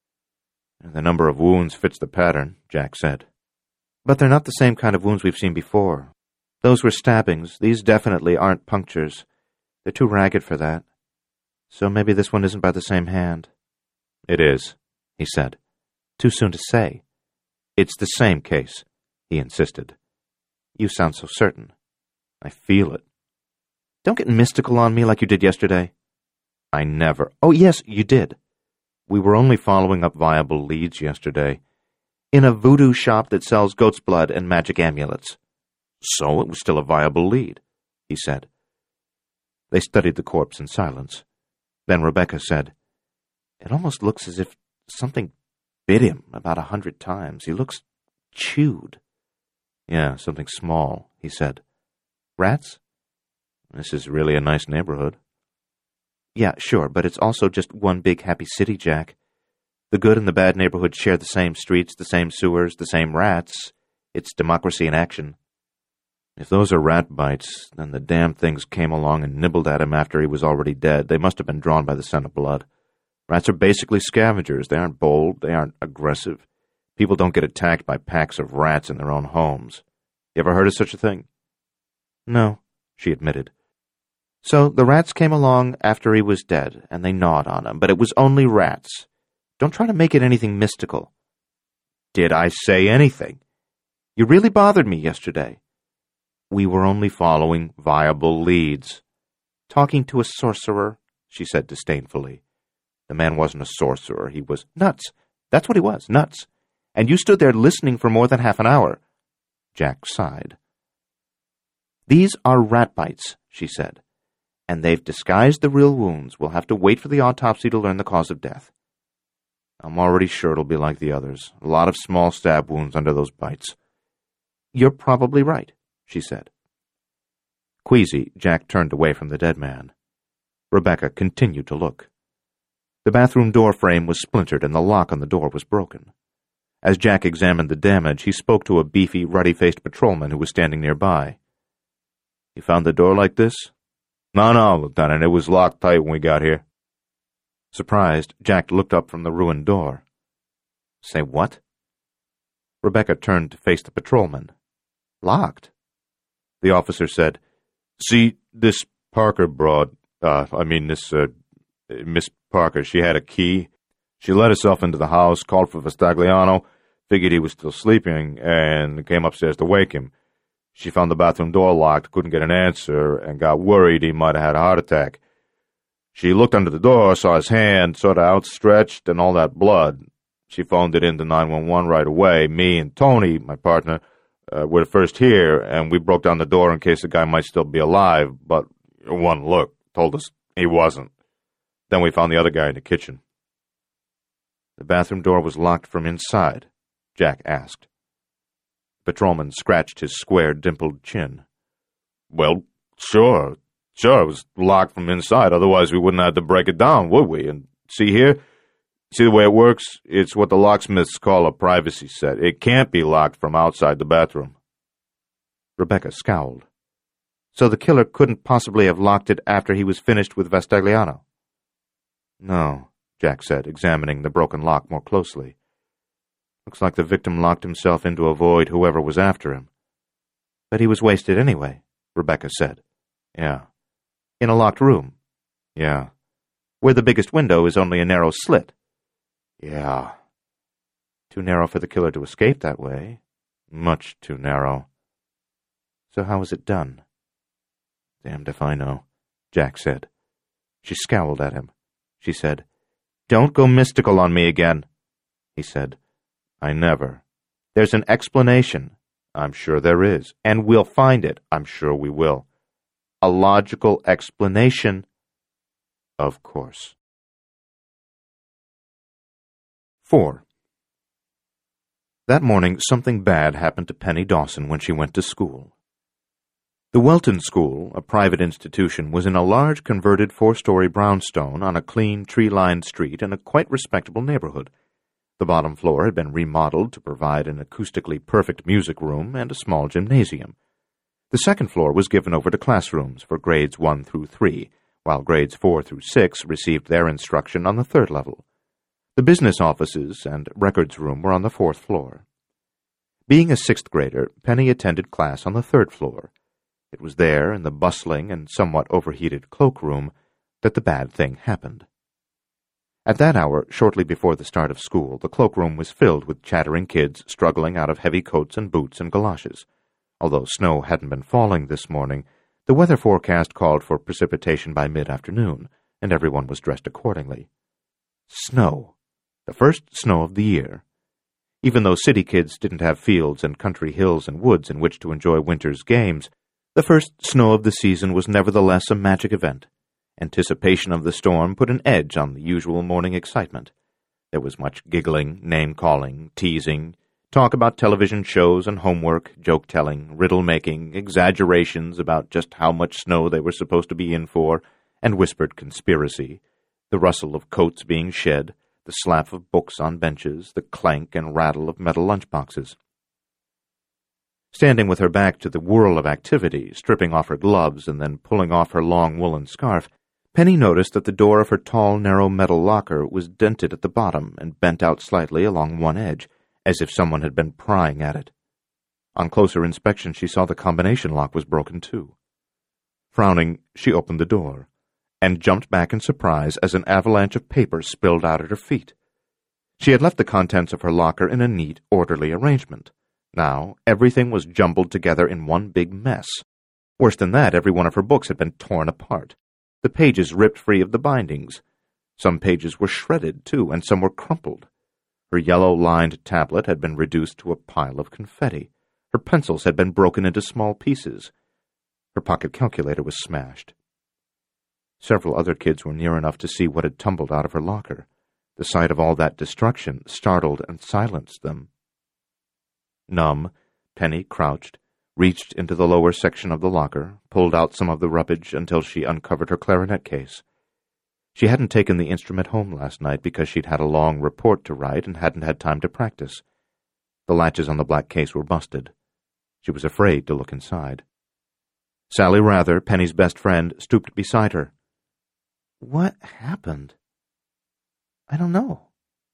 "The number of wounds fits the pattern," Jack said. "But they're not the same kind of wounds we've seen before. Those were stabbings. These definitely aren't punctures. They're too ragged for that. So maybe this one isn't by the same hand." "It is," he said. "Too soon to say." "It's the same case," he insisted. "You sound so certain." "I feel it." "Don't get mystical on me like you did yesterday." "I never—" "Oh, yes, you did. We were only following up viable leads yesterday. In a voodoo shop that sells goat's blood and magic amulets." "So it was still a viable lead," he said. They studied the corpse in silence. Then Rebecca said, "It almost looks as if something bit him about 100 times. He looks chewed." "Yeah, something small," he said. "Rats?" "This is really a nice neighborhood." "Yeah, sure, but it's also just one big happy city, Jack. The good and the bad neighborhood share the same streets, the same sewers, the same rats. It's democracy in action." "If those are rat bites, then the damn things came along and nibbled at him after he was already dead. They must have been drawn by the scent of blood. Rats are basically scavengers. They aren't bold. They aren't aggressive. People don't get attacked by packs of rats in their own homes. You ever heard of such a thing?" "No," she admitted. "So the rats came along after he was dead, and they gnawed on him, but it was only rats. Don't try to make it anything mystical." "Did I say anything?" "You really bothered me yesterday." "We were only following viable leads." "Talking to a sorcerer," she said disdainfully. "The man wasn't a sorcerer. He was nuts. That's what he was, nuts. And you stood there listening for more than half an hour." Jack sighed. "These are rat bites," she said, "and they've disguised the real wounds. We'll have to wait for the autopsy to learn the cause of death." "I'm already sure it'll be like the others. A lot of small stab wounds under those bites." "You're probably right," she said. Queasy, Jack turned away from the dead man. Rebecca continued to look. The bathroom door frame was splintered and the lock on the door was broken. As Jack examined the damage, he spoke to a beefy, ruddy-faced patrolman who was standing nearby. "You found the door like this?" No, Lieutenant. It was locked tight when we got here." Surprised, Jack looked up from the ruined door. "Say what?" Rebecca turned to face the patrolman. "Locked?" The officer said, "See, this Parker broad, Miss Parker, she had a key. She let herself into the house, called for Vestagliano, figured he was still sleeping, and came upstairs to wake him. She found the bathroom door locked, couldn't get an answer, and got worried he might have had a heart attack. She looked under the door, saw his hand sort of outstretched and all that blood. She phoned it into 911 right away. Me and Tony, my partner, were the first here, and we broke down the door in case the guy might still be alive, but one look told us he wasn't. Then we found the other guy in the kitchen. The bathroom door was locked from inside? Jack asked. The patrolman scratched his square, dimpled chin. Well, sure, it was locked from inside, otherwise we wouldn't have to break it down, would we? And see here? See the way it works? It's what the locksmiths call a privacy set. It can't be locked from outside the bathroom. Rebecca scowled. So the killer couldn't possibly have locked it after he was finished with Vestagliano? No, Jack said, examining the broken lock more closely. Looks like the victim locked himself in to avoid whoever was after him. But he was wasted anyway, Rebecca said. Yeah. In a locked room? Yeah. Where the biggest window is only a narrow slit? Yeah. Too narrow for the killer to escape that way. Much too narrow. So how was it done? Damned if I know, Jack said. She scowled at him. She said, Don't go mystical on me again. He said, I never. There's an explanation. I'm sure there is. And we'll find it. I'm sure we will. A logical explanation. Of course. 4. That morning, something bad happened to Penny Dawson when she went to school. The Welton School, a private institution, was in a large converted 4-story brownstone on a clean, tree-lined street in a quite respectable neighborhood. The bottom floor had been remodeled to provide an acoustically perfect music room and a small gymnasium. The second floor was given over to classrooms for grades 1 through 3, while grades 4 through 6 received their instruction on the third level. The business offices and records room were on the 4th floor. Being a 6th grader, Penny attended class on the 3rd floor. It was there, in the bustling and somewhat overheated cloakroom, that the bad thing happened. At that hour, shortly before the start of school, the cloakroom was filled with chattering kids struggling out of heavy coats and boots and galoshes. Although snow hadn't been falling this morning, the weather forecast called for precipitation by mid-afternoon, and everyone was dressed accordingly. Snow. The first snow of the year. Even though city kids didn't have fields and country hills and woods in which to enjoy winter's games, the first snow of the season was nevertheless a magic event. Anticipation of the storm put an edge on the usual morning excitement. There was much giggling, name-calling, teasing, talk about television shows and homework, joke-telling, riddle-making, exaggerations about just how much snow they were supposed to be in for, and whispered conspiracy, the rustle of coats being shed, the slap of books on benches, the clank and rattle of metal lunchboxes. Standing with her back to the whirl of activity, stripping off her gloves and then pulling off her long woolen scarf, Penny noticed that the door of her tall, narrow metal locker was dented at the bottom and bent out slightly along one edge, as if someone had been prying at it. On closer inspection, she saw the combination lock was broken too. Frowning, she opened the door, and jumped back in surprise as an avalanche of paper spilled out at her feet. She had left the contents of her locker in a neat, orderly arrangement. Now, everything was jumbled together in one big mess. Worse than that, every one of her books had been torn apart. The pages ripped free of the bindings. Some pages were shredded, too, and some were crumpled. Her yellow-lined tablet had been reduced to a pile of confetti. Her pencils had been broken into small pieces. Her pocket calculator was smashed. Several other kids were near enough to see what had tumbled out of her locker. The sight of all that destruction startled and silenced them. Numb, Penny crouched, reached into the lower section of the locker, pulled out some of the rubbish until she uncovered her clarinet case. She hadn't taken the instrument home last night because she'd had a long report to write and hadn't had time to practice. The latches on the black case were busted. She was afraid to look inside. Sally Rather, Penny's best friend, stooped beside her. "What happened?" "I don't know."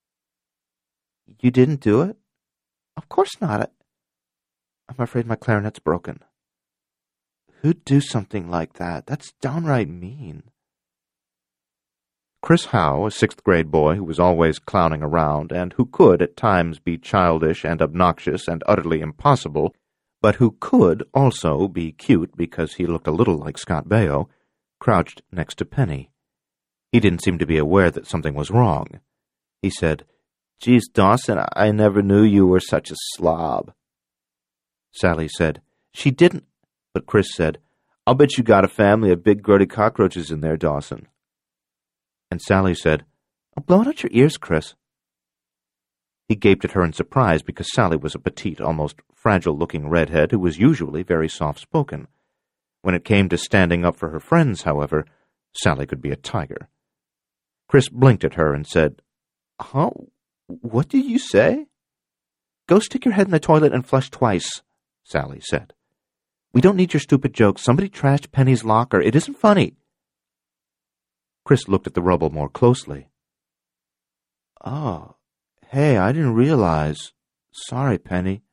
"You didn't do it?" "Of course not. I'm afraid my clarinet's broken." "Who'd do something like that? That's downright mean." Chris Howe, a 6th-grade boy who was always clowning around and who could at times be childish and obnoxious and utterly impossible, but who could also be cute because he looked a little like Scott Baio, crouched next to Penny. He didn't seem to be aware that something was wrong. He said, Geez, Dawson, I never knew you were such a slob. Sally said. She didn't, but Chris said, I'll bet you got a family of big grody cockroaches in there, Dawson. And Sally said, I'm blowing out your ears, Chris. He gaped at her in surprise because Sally was a petite, almost fragile-looking redhead who was usually very soft-spoken. When it came to standing up for her friends, however, Sally could be a tiger. Chris blinked at her and said, Huh? What did you say? Go stick your head in the toilet and flush twice, Sally said. We don't need your stupid jokes. Somebody trashed Penny's locker. It isn't funny. Chris looked at the rubble more closely. Oh, hey, I didn't realize. Sorry, Penny.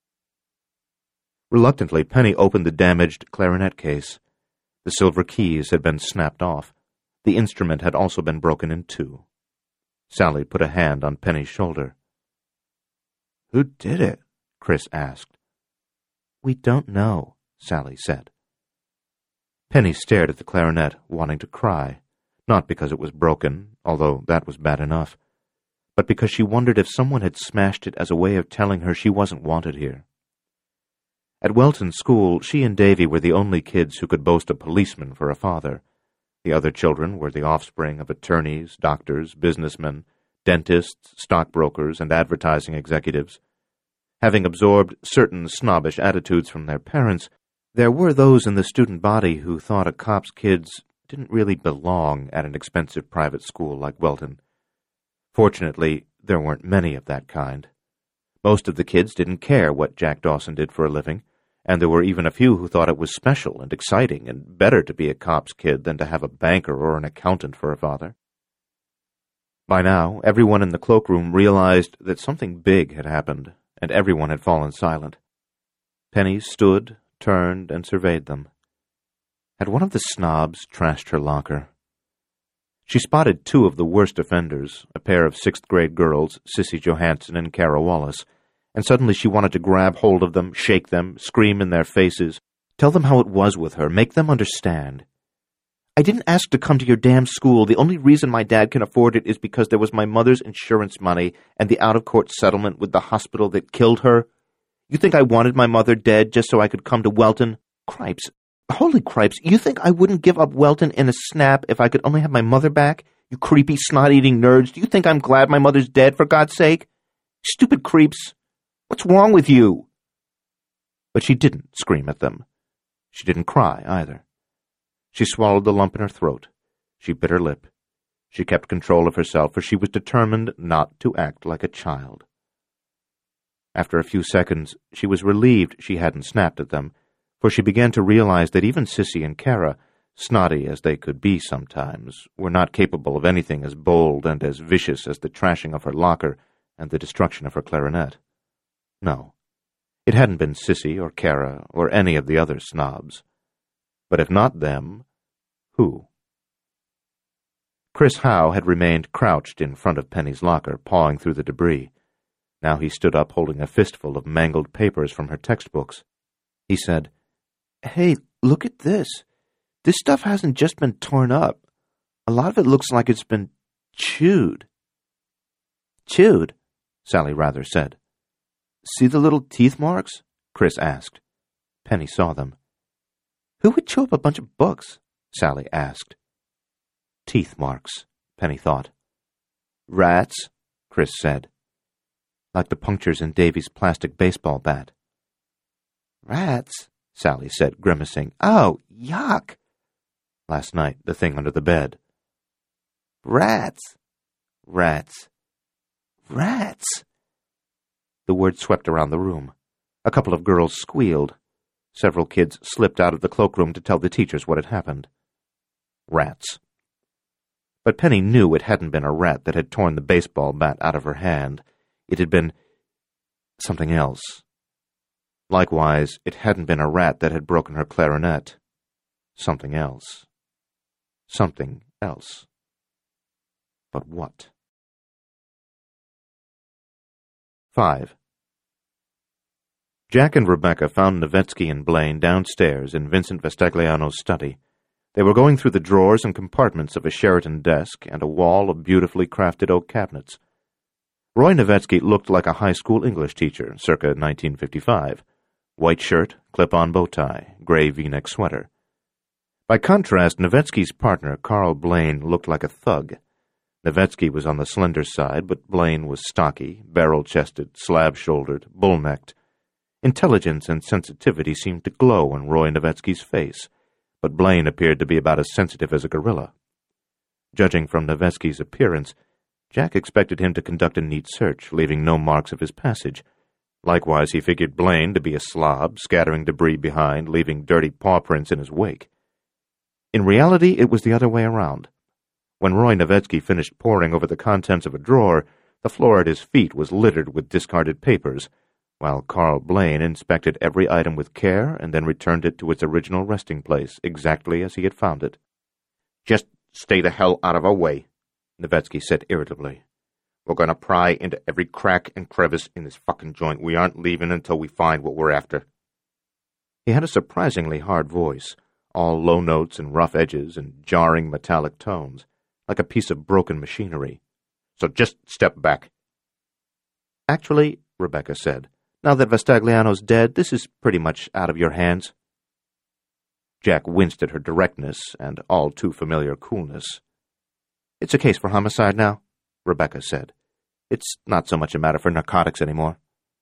Reluctantly, Penny opened the damaged clarinet case. The silver keys had been snapped off. The instrument had also been broken in two. Sally put a hand on Penny's shoulder. Who did it? Chris asked. We don't know, Sally said. Penny stared at the clarinet, wanting to cry, not because it was broken, although that was bad enough, but because she wondered if someone had smashed it as a way of telling her she wasn't wanted here. At Welton School, she and Davy were the only kids who could boast a policeman for a father. The other children were the offspring of attorneys, doctors, businessmen, dentists, stockbrokers, and advertising executives. Having absorbed certain snobbish attitudes from their parents, there were those in the student body who thought a cop's kids didn't really belong at an expensive private school like Welton. Fortunately, there weren't many of that kind. Most of the kids didn't care what Jack Dawson did for a living, and there were even a few who thought it was special and exciting and better to be a cop's kid than to have a banker or an accountant for a father. By now, everyone in the cloakroom realized that something big had happened, and everyone had fallen silent. Penny stood, turned, and surveyed them. Had one of the snobs trashed her locker? She spotted two of the worst offenders, a pair of sixth-grade girls, Sissy Johansson and Kara Wallace, and suddenly she wanted to grab hold of them, shake them, scream in their faces, tell them how it was with her, make them understand. I didn't ask to come to your damn school. The only reason my dad can afford it is because there was my mother's insurance money and the out-of-court settlement with the hospital that killed her. You think I wanted my mother dead just so I could come to Welton? Cripes. Holy cripes, you think I wouldn't give up Welton in a snap if I could only have my mother back? You creepy, snot-eating nerds. Do you think I'm glad my mother's dead, for God's sake? Stupid creeps. What's wrong with you? But she didn't scream at them. She didn't cry, either. She swallowed the lump in her throat. She bit her lip. She kept control of herself, for she was determined not to act like a child. After a few seconds, she was relieved she hadn't snapped at them, for she began to realize that even Sissy and Kara, snotty as they could be sometimes, were not capable of anything as bold and as vicious as the trashing of her locker and the destruction of her clarinet. No, it hadn't been Sissy or Kara or any of the other snobs. But if not them, who? Chris Howe had remained crouched in front of Penny's locker, pawing through the debris. Now he stood up holding a fistful of mangled papers from her textbooks. He said, Hey, look at this. This stuff hasn't just been torn up. A lot of it looks like it's been chewed. Chewed? Sally Rather said. See the little teeth marks? Chris asked. Penny saw them. Who would chew up a bunch of books? Sally asked. Teeth marks, Penny thought. Rats, Chris said. Like the punctures in Davy's plastic baseball bat. Rats, Sally said, grimacing. Oh, yuck! Last night, the thing under the bed. Rats! Rats! Rats! The word swept around the room. A couple of girls squealed. Several kids slipped out of the cloakroom to tell the teachers what had happened. Rats. But Penny knew it hadn't been a rat that had torn the baseball bat out of her hand. It had been something else. Likewise, it hadn't been a rat that had broken her clarinet. Something else. Something else. But what? 5. Jack and Rebecca found Novetzky and Blaine downstairs in Vincent Vestagliano's study. They were going through the drawers and compartments of a Sheraton desk and a wall of beautifully crafted oak cabinets. Roy Novetzky looked like a high school English teacher, circa 1955. White shirt, clip-on bow tie, gray V-neck sweater. By contrast, Novetzky's partner, Carl Blaine, looked like a thug. Novetzky was on the slender side, but Blaine was stocky, barrel-chested, slab-shouldered, bull-necked. Intelligence and sensitivity seemed to glow in Roy Novetzky's face, but Blaine appeared to be about as sensitive as a gorilla. Judging from Novetzky's appearance, Jack expected him to conduct a neat search, leaving no marks of his passage. Likewise, he figured Blaine to be a slob, scattering debris behind, leaving dirty paw prints in his wake. In reality, it was the other way around. When Roy Novetzky finished poring over the contents of a drawer, the floor at his feet was littered with discarded papers, while Carl Blaine inspected every item with care and then returned it to its original resting place, exactly as he had found it. "Just stay the hell out of our way," Novetzky said irritably. "We're going to pry into every crack and crevice in this fucking joint. We aren't leaving until we find what we're after." He had a surprisingly hard voice, all low notes and rough edges and jarring metallic tones, like a piece of broken machinery. "So just step back." "Actually," Rebecca said, "now that Vestagliano's dead, this is pretty much out of your hands." Jack winced at her directness and all too familiar coolness. "It's a case for homicide now," Rebecca said. "It's not so much a matter for narcotics anymore."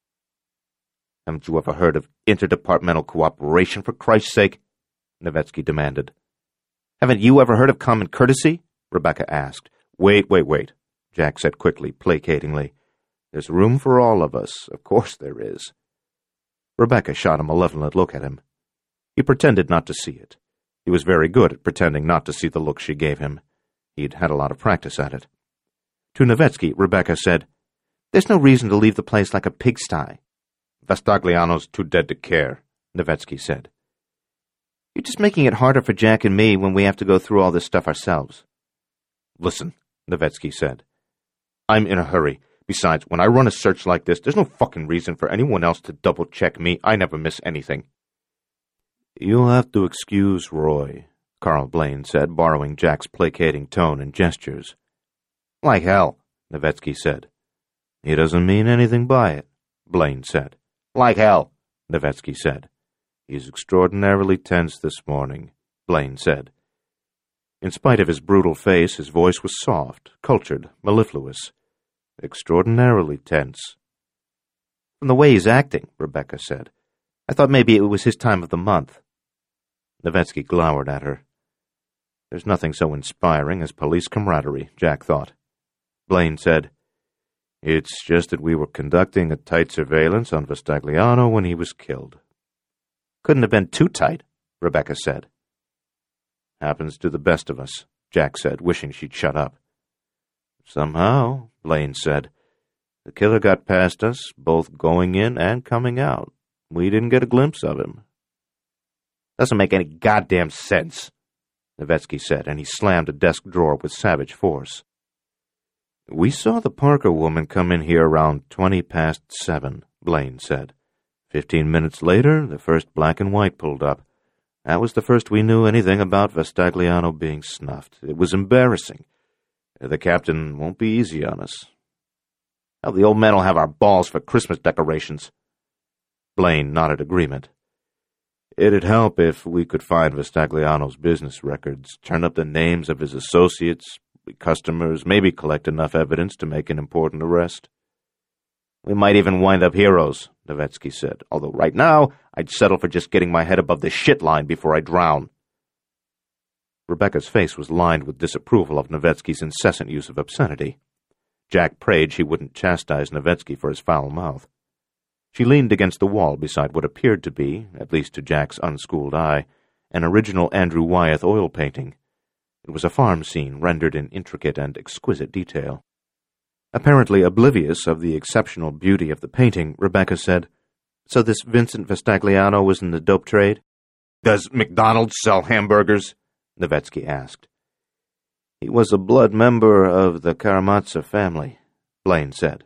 "Haven't you ever heard of interdepartmental cooperation, for Christ's sake?" Novetzky demanded. "Haven't you ever heard of common courtesy?" Rebecca asked. Wait, Jack said quickly, placatingly. "There's room for all of us. Of course there is." Rebecca shot a malevolent look at him. He pretended not to see it. He was very good at pretending not to see the look she gave him. He'd had a lot of practice at it. To Novetzky, Rebecca said, "There's no reason to leave the place like a pigsty." "Vestagliano's too dead to care," Novetzky said. "You're just making it harder for Jack and me when we have to go through all this stuff ourselves." "Listen," Novetzky said. "I'm in a hurry. Besides, when I run a search like this, there's no fucking reason for anyone else to double-check me. I never miss anything." "You'll have to excuse Roy," Carl Blaine said, borrowing Jack's placating tone and gestures. "Like hell," Novetzky said. "He doesn't mean anything by it," Blaine said. "Like hell," Novetzky said. "He's extraordinarily tense this morning," Blaine said. In spite of his brutal face, his voice was soft, cultured, mellifluous. "Extraordinarily tense." "From the way he's acting," Rebecca said. "I thought maybe it was his time of the month." Novetzky glowered at her. There's nothing so inspiring as police camaraderie, Jack thought. Blaine said, "It's just that we were conducting a tight surveillance on Vestagliano when he was killed." "Couldn't have been too tight," Rebecca said. "Happens to the best of us," Jack said, wishing she'd shut up. "Somehow," Blaine said, "the killer got past us, both going in and coming out. We didn't get a glimpse of him." "Doesn't make any goddamn sense," Novetzky said, and he slammed a desk drawer with savage force. "We saw the Parker woman come in here around 7:20, Blaine said. 15 minutes later, the first black and white pulled up. That was the first we knew anything about Vestagliano being snuffed. It was embarrassing. The captain won't be easy on us." "Hell, the old man'll have our balls for Christmas decorations." Blaine nodded agreement. "It'd help if we could find Vestagliano's business records, turn up the names of his associates, customers, maybe collect enough evidence to make an important arrest." "We might even wind up heroes," Novetzky said, "although right now I'd settle for just getting my head above the shit line before I drown." Rebecca's face was lined with disapproval of Novetzky's incessant use of obscenity. Jack prayed she wouldn't chastise Novetzky for his foul mouth. She leaned against the wall beside what appeared to be, at least to Jack's unschooled eye, an original Andrew Wyeth oil painting. It was a farm scene rendered in intricate and exquisite detail. Apparently oblivious of the exceptional beauty of the painting, Rebecca said, "So this Vincent Vestagliano was in the dope trade?" "Does McDonald's sell hamburgers?" Novetzky asked. "He was a blood member of the Karamazov family," Blaine said.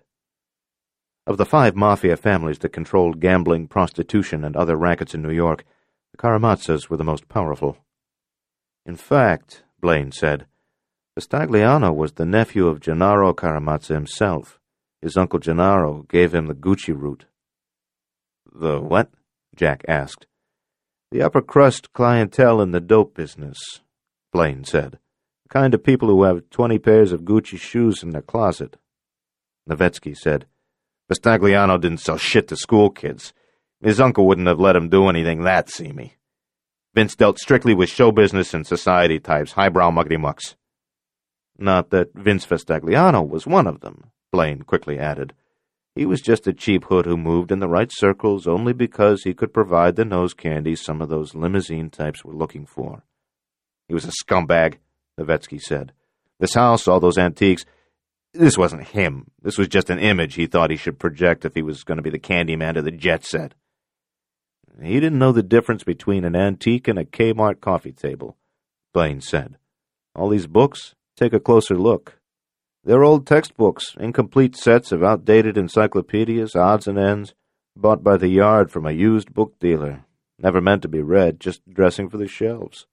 Of the 5 mafia families that controlled gambling, prostitution, and other rackets in New York, the Karamazovs were the most powerful. "In fact," Blaine said, "Vestagliano was the nephew of Gennaro Karamazov himself. His Uncle Gennaro gave him the Gucci route. The what? Jack asked. The upper-crust clientele in the dope business, Blaine said. The kind of people who have 20 pairs of Gucci shoes in their closet. Novetzky said, Vistagliano didn't sell shit to school kids. His uncle wouldn't have let him do anything that seamy. Vince dealt strictly with show business and society types, highbrow muckety-mucks. Not that Vince Vistagliano was one of them, Blaine quickly added. He was just a cheap hood who moved in the right circles only because he could provide the nose candy some of those limousine types were looking for. He was a scumbag, Novetzky said. This house, all those antiques, this wasn't him. This was just an image he thought he should project if he was going to be the candy man to the jet set. He didn't know the difference between an antique and a Kmart coffee table, Blaine said. All these books, take a closer look. They're old textbooks, incomplete sets of outdated encyclopedias, odds and ends, bought by the yard from a used book dealer. Never meant to be read, just dressing for the shelves.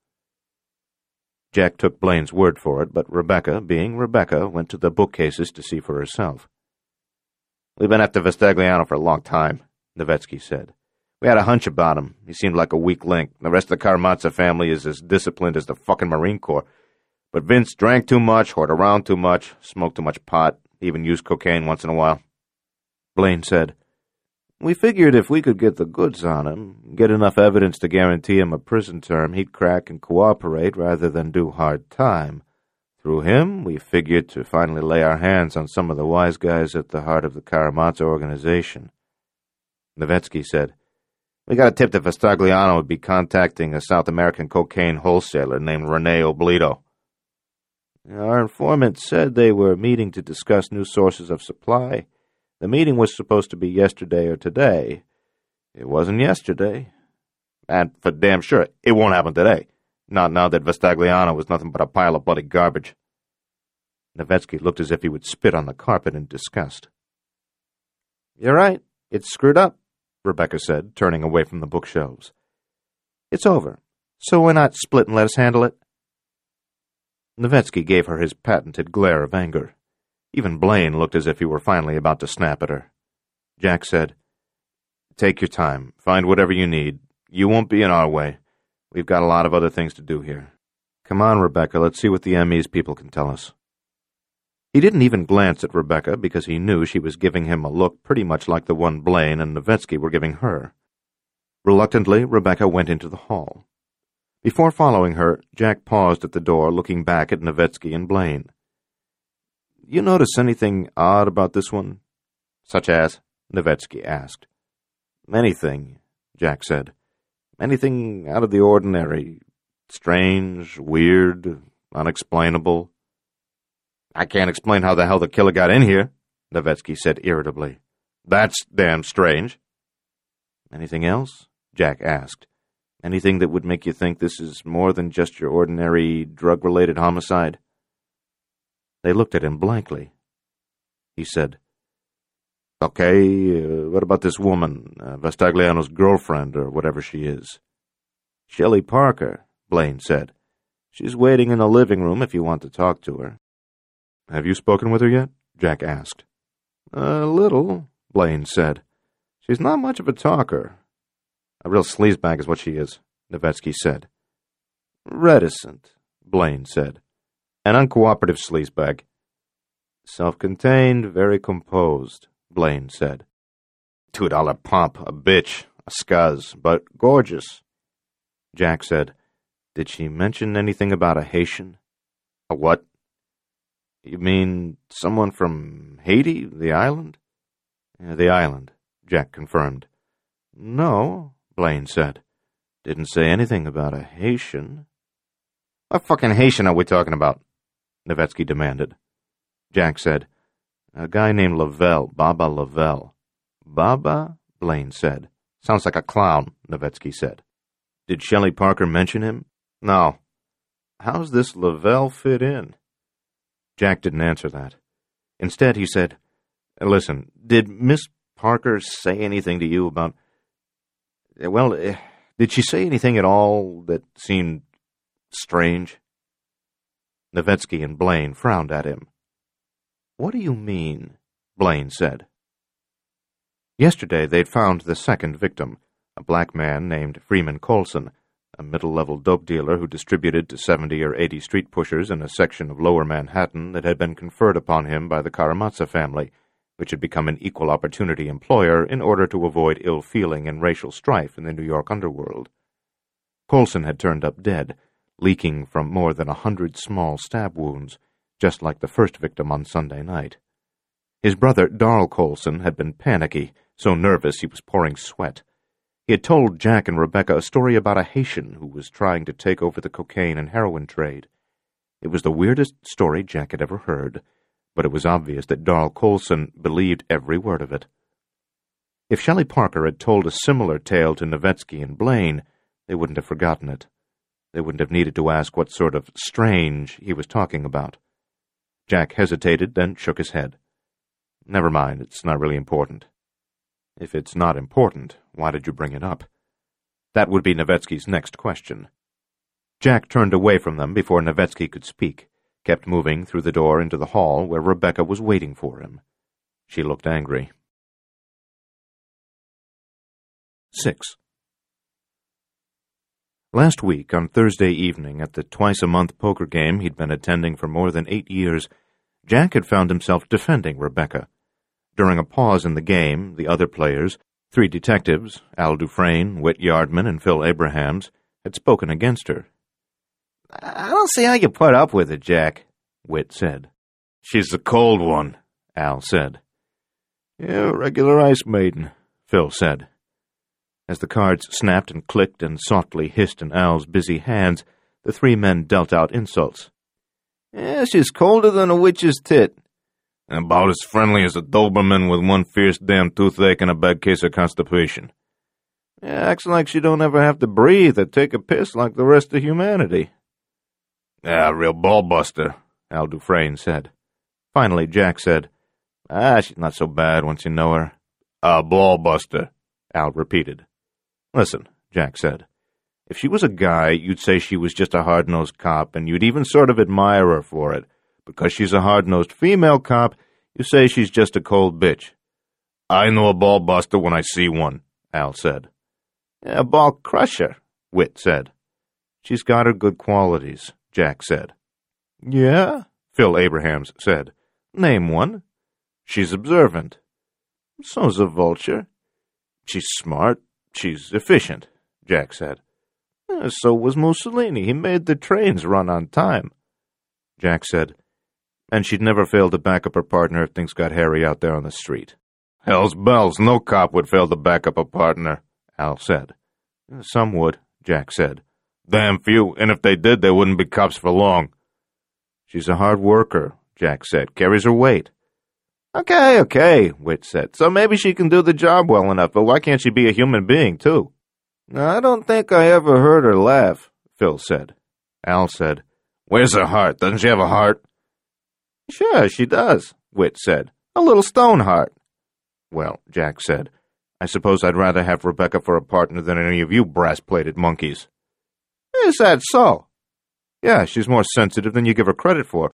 Jack took Blaine's word for it, but Rebecca, being Rebecca, went to the bookcases to see for herself. We've been after Vistagliano for a long time, Novetzky said. We had a hunch about him. He seemed like a weak link. The rest of the Karamazov family is as disciplined as the fucking Marine Corps. But Vince drank too much, whored around too much, smoked too much pot, even used cocaine once in a while. Blaine said, We figured if we could get the goods on him, get enough evidence to guarantee him a prison term, he'd crack and cooperate rather than do hard time. Through him, we figured to finally lay our hands on some of the wise guys at the heart of the Karamazov organization. Novetzky said, We got a tip that Vistagliano would be contacting a South American cocaine wholesaler named Rene Oblido. Our informant said they were meeting to discuss new sources of supply. The meeting was supposed to be yesterday or today. It wasn't yesterday. And for damn sure, it won't happen today. Not now that Vistagliano was nothing but a pile of bloody garbage. Novetzky looked as if he would spit on the carpet in disgust. You're right. It's screwed up, Rebecca said, turning away from the bookshelves. It's over. So why not split and let us handle it? Novetzky gave her his patented glare of anger. Even Blaine looked as if he were finally about to snap at her. Jack said, Take your time. Find whatever you need. You won't be in our way. We've got a lot of other things to do here. Come on, Rebecca, let's see what the ME's people can tell us. He didn't even glance at Rebecca because he knew she was giving him a look pretty much like the one Blaine and Novetzky were giving her. Reluctantly, Rebecca went into the hall. Before following her, Jack paused at the door, looking back at Novetzky and Blaine. You notice anything odd about this one? Such as? Novetzky asked. Anything, Jack said. Anything out of the ordinary. Strange, weird, unexplainable. I can't explain how the hell the killer got in here, Novetzky said irritably. That's damn strange. Anything else? Jack asked. Anything that would make you think this is more than just your ordinary drug-related homicide? They looked at him blankly. He said, Okay, what about this woman, Vistagliano's girlfriend, or whatever she is? Shelley Parker, Blaine said. She's waiting in the living room if you want to talk to her. Have you spoken with her yet? Jack asked. A little, Blaine said. She's not much of a talker. A real sleazebag is what she is, Novetzky said. Reticent, Blaine said. An uncooperative sleazebag. Self-contained, very composed, Blaine said. $2 pump, a bitch, a scuzz, but gorgeous. Jack said, Did she mention anything about a Haitian? A what? You mean someone from Haiti, the island? The island, Jack confirmed. No, Blaine said. Didn't say anything about a Haitian. What fucking Haitian are we talking about? Novetzky demanded. Jack said, A guy named Lavelle, Baba Lavelle. Baba? Blaine said. Sounds like a clown, Novetzky said. Did Shelley Parker mention him? No. How's this Lavelle fit in? Jack didn't answer that. Instead, he said, Listen, did Miss Parker say anything to you about... Well, did she say anything at all that seemed strange? Novetzky and Blaine frowned at him. What do you mean? Blaine said. Yesterday they'd found the second victim, a black man named Freeman Colson, a middle-level dope dealer who distributed to 70 or 80 street pushers in a section of lower Manhattan that had been conferred upon him by the Karamazov family, which had become an equal opportunity employer in order to avoid ill feeling and racial strife in the New York underworld. Colson had turned up dead, leaking from more than 100 small stab wounds, just like the first victim on Sunday night. His brother, Darl Colson, had been panicky, so nervous he was pouring sweat. He had told Jack and Rebecca a story about a Haitian who was trying to take over the cocaine and heroin trade. It was the weirdest story Jack had ever heard, but it was obvious that Darl Colson believed every word of it. If Shelley Parker had told a similar tale to Novetzky and Blaine, they wouldn't have forgotten it. They wouldn't have needed to ask what sort of strange he was talking about. Jack hesitated, then shook his head. Never mind, it's not really important. If it's not important, why did you bring it up? That would be Novetzky's next question. Jack turned away from them before Novetzky could speak, kept moving through the door into the hall where Rebecca was waiting for him. She looked angry. 6. Last week, on Thursday evening, at the twice-a-month poker game he'd been attending for more than 8 years, Jack had found himself defending Rebecca. During a pause in the game, the other players, 3 detectives, Al Dufresne, Whit Yardman, and Phil Abrahams, had spoken against her. "I don't see how you put up with it, Jack," Whit said. "She's a cold one," Al said. "Yeah, regular ice maiden," Phil said. As the cards snapped and clicked and softly hissed in Al's busy hands, the 3 men dealt out insults. "Yeah, she's colder than a witch's tit." "And about as friendly as a Doberman with one fierce damn toothache and a bad case of constipation." "Yeah, acts like she don't ever have to breathe or take a piss like the rest of humanity." "Yeah, real ball-buster," Al Dufresne said. Finally, Jack said, She's not so bad once you know her." "A ball-buster," Al repeated. "Listen," Jack said. "If she was a guy, you'd say she was just a hard-nosed cop, and you'd even sort of admire her for it. Because she's a hard-nosed female cop, you say she's just a cold bitch." "I know a ball-buster when I see one," Al said. "A ball crusher," Whit said. "She's got her good qualities," Jack said. "Yeah?" Phil Abrahams said. "Name one." "She's observant." "So's a vulture." "She's smart. She's efficient," Jack said. "So was Mussolini. He made the trains run on time." Jack said, "And she'd never fail to back up her partner if things got hairy out there on the street." "Hell's bells, no cop would fail to back up a partner," Al said. "Some would," Jack said. "Damn few, and if they did, they wouldn't be cops for long." "She's a hard worker," Jack said. "Carries her weight." Okay, Whit said. "So maybe she can do the job well enough, but why can't she be a human being, too?" "I don't think I ever heard her laugh," Phil said. Al said, "Where's her heart? Doesn't she have a heart?" "Sure, she does," Whit said. "A little stone heart." "Well," Jack said, "I suppose I'd rather have Rebecca for a partner than any of you brass-plated monkeys." "Is that so?" "Yeah, she's more sensitive than you give her credit for."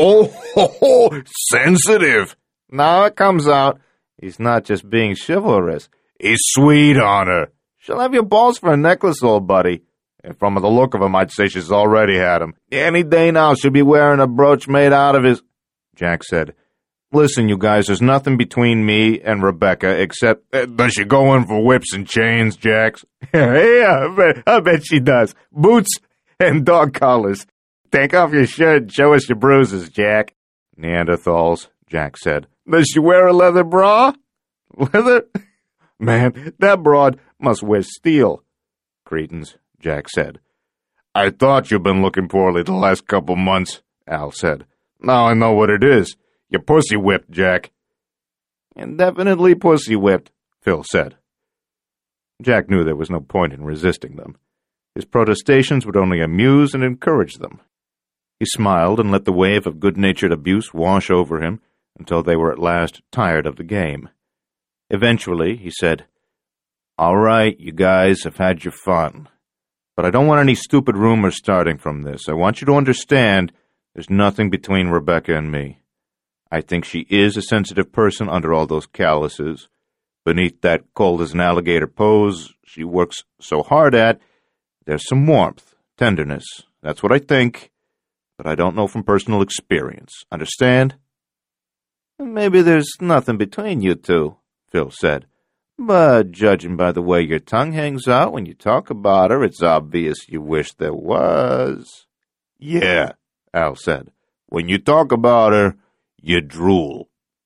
Oh, sensitive. Now it comes out. He's not just being chivalrous. He's sweet on her. She'll have your balls for a necklace, old buddy. And from the look of him, I'd say she's already had him. Any day now she'll be wearing a brooch made out of his... Jack said, "Listen, you guys, there's nothing between me and Rebecca except..." Does she go in for whips and chains, Jax?" Yeah, I bet she does. Boots and dog collars. Take off your shirt and show us your bruises, Jack. "Neanderthals," Jack said. "Does she wear a leather bra?" "Leather? Man, that broad must wear steel." "Cretins," Jack said. "I thought you've been looking poorly the last couple months," Al said. "Now I know what it is. You're pussy-whipped, Jack." "And definitely pussy-whipped," Phil said. Jack knew there was no point in resisting them. His protestations would only amuse and encourage them. He smiled and let the wave of good-natured abuse wash over him until they were at last tired of the game. Eventually, he said, "All right, you guys have had your fun. But I don't want any stupid rumors starting from this. I want you to understand there's nothing between Rebecca and me. I think she is a sensitive person under all those calluses. Beneath that cold-as-an-alligator pose she works so hard at, there's some warmth, tenderness. That's what I think, but I don't know from personal experience. Understand? Maybe there's nothing between you two, Phil said. But judging by the way your tongue hangs out when you talk about her, it's obvious you wish there was. Yeah, Al said. When you talk about her, you drool.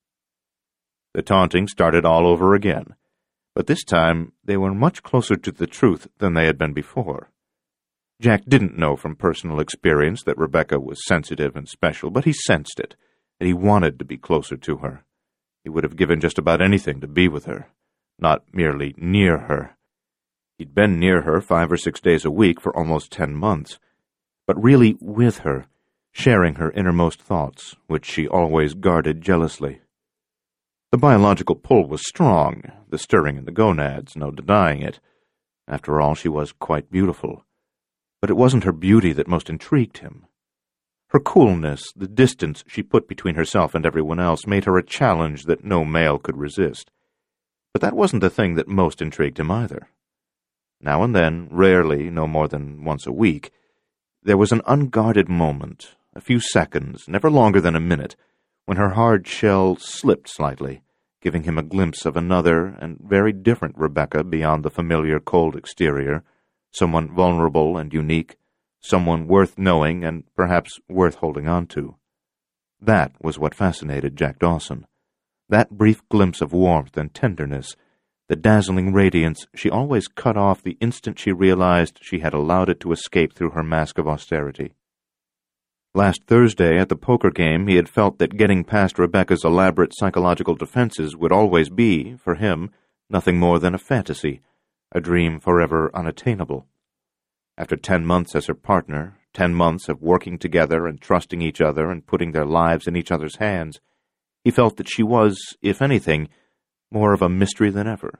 The taunting started all over again, but this time they were much closer to the truth than they had been before. Jack didn't know from personal experience that Rebecca was sensitive and special, but he sensed it, and he wanted to be closer to her. He would have given just about anything to be with her, not merely near her. He'd been near her 5 or 6 days a week for almost 10 months, but really with her, sharing her innermost thoughts, which she always guarded jealously. The biological pull was strong, the stirring in the gonads, no denying it. After all, she was quite beautiful. But it wasn't her beauty that most intrigued him. Her coolness, the distance she put between herself and everyone else, made her a challenge that no male could resist. But that wasn't the thing that most intrigued him either. Now and then, rarely, no more than once a week, there was an unguarded moment, a few seconds, never longer than a minute, when her hard shell slipped slightly, giving him a glimpse of another and very different Rebecca beyond the familiar cold exterior, someone vulnerable and unique, someone worth knowing and perhaps worth holding on to. That was what fascinated Jack Dawson. That brief glimpse of warmth and tenderness, the dazzling radiance she always cut off the instant she realized she had allowed it to escape through her mask of austerity. Last Thursday, at the poker game, he had felt that getting past Rebecca's elaborate psychological defenses would always be, for him, nothing more than a fantasy, a dream forever unattainable. After 10 months as her partner, 10 months of working together and trusting each other and putting their lives in each other's hands, he felt that she was, if anything, more of a mystery than ever.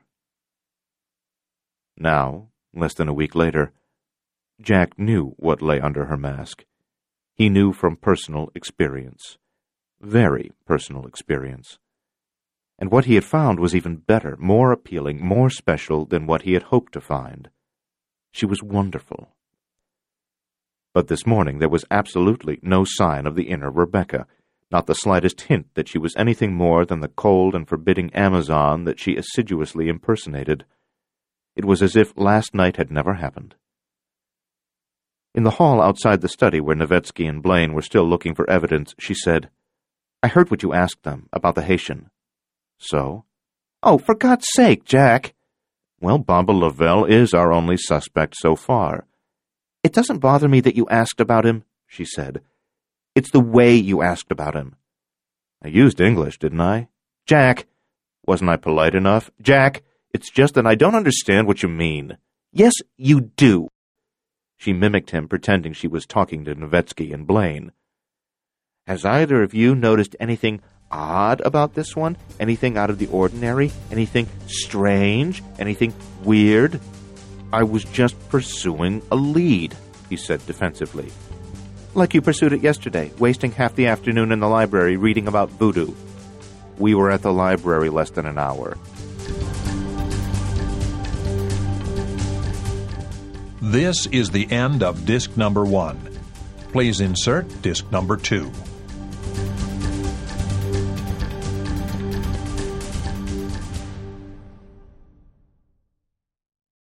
Now, less than a week later, Jack knew what lay under her mask. He knew from personal experience. Very personal experience. And what he had found was even better, more appealing, more special than what he had hoped to find. She was wonderful. But this morning there was absolutely no sign of the inner Rebecca, not the slightest hint that she was anything more than the cold and forbidding Amazon that she assiduously impersonated. It was as if last night had never happened. In the hall outside the study where Novetzky and Blaine were still looking for evidence, she said, "I heard what you asked them about the Haitian." "So?" "Oh, for God's sake, Jack!" "Well, Baba Lavelle is our only suspect so far." "It doesn't bother me that you asked about him," she said. "It's the way you asked about him." "I used English, didn't I?" "Jack!" "Wasn't I polite enough?" "Jack, it's just that I don't understand what you mean." "Yes, you do." She mimicked him, pretending she was talking to Novetzky and Blaine. "Has either of you noticed anything odd about this one? Anything out of the ordinary? Anything strange? Anything weird?" "I was just pursuing a lead," he said defensively. "Like you pursued it yesterday, wasting half the afternoon in the library reading about voodoo." "We were at the library less than an hour." This is the end of disc number 1. Please insert disc number 2.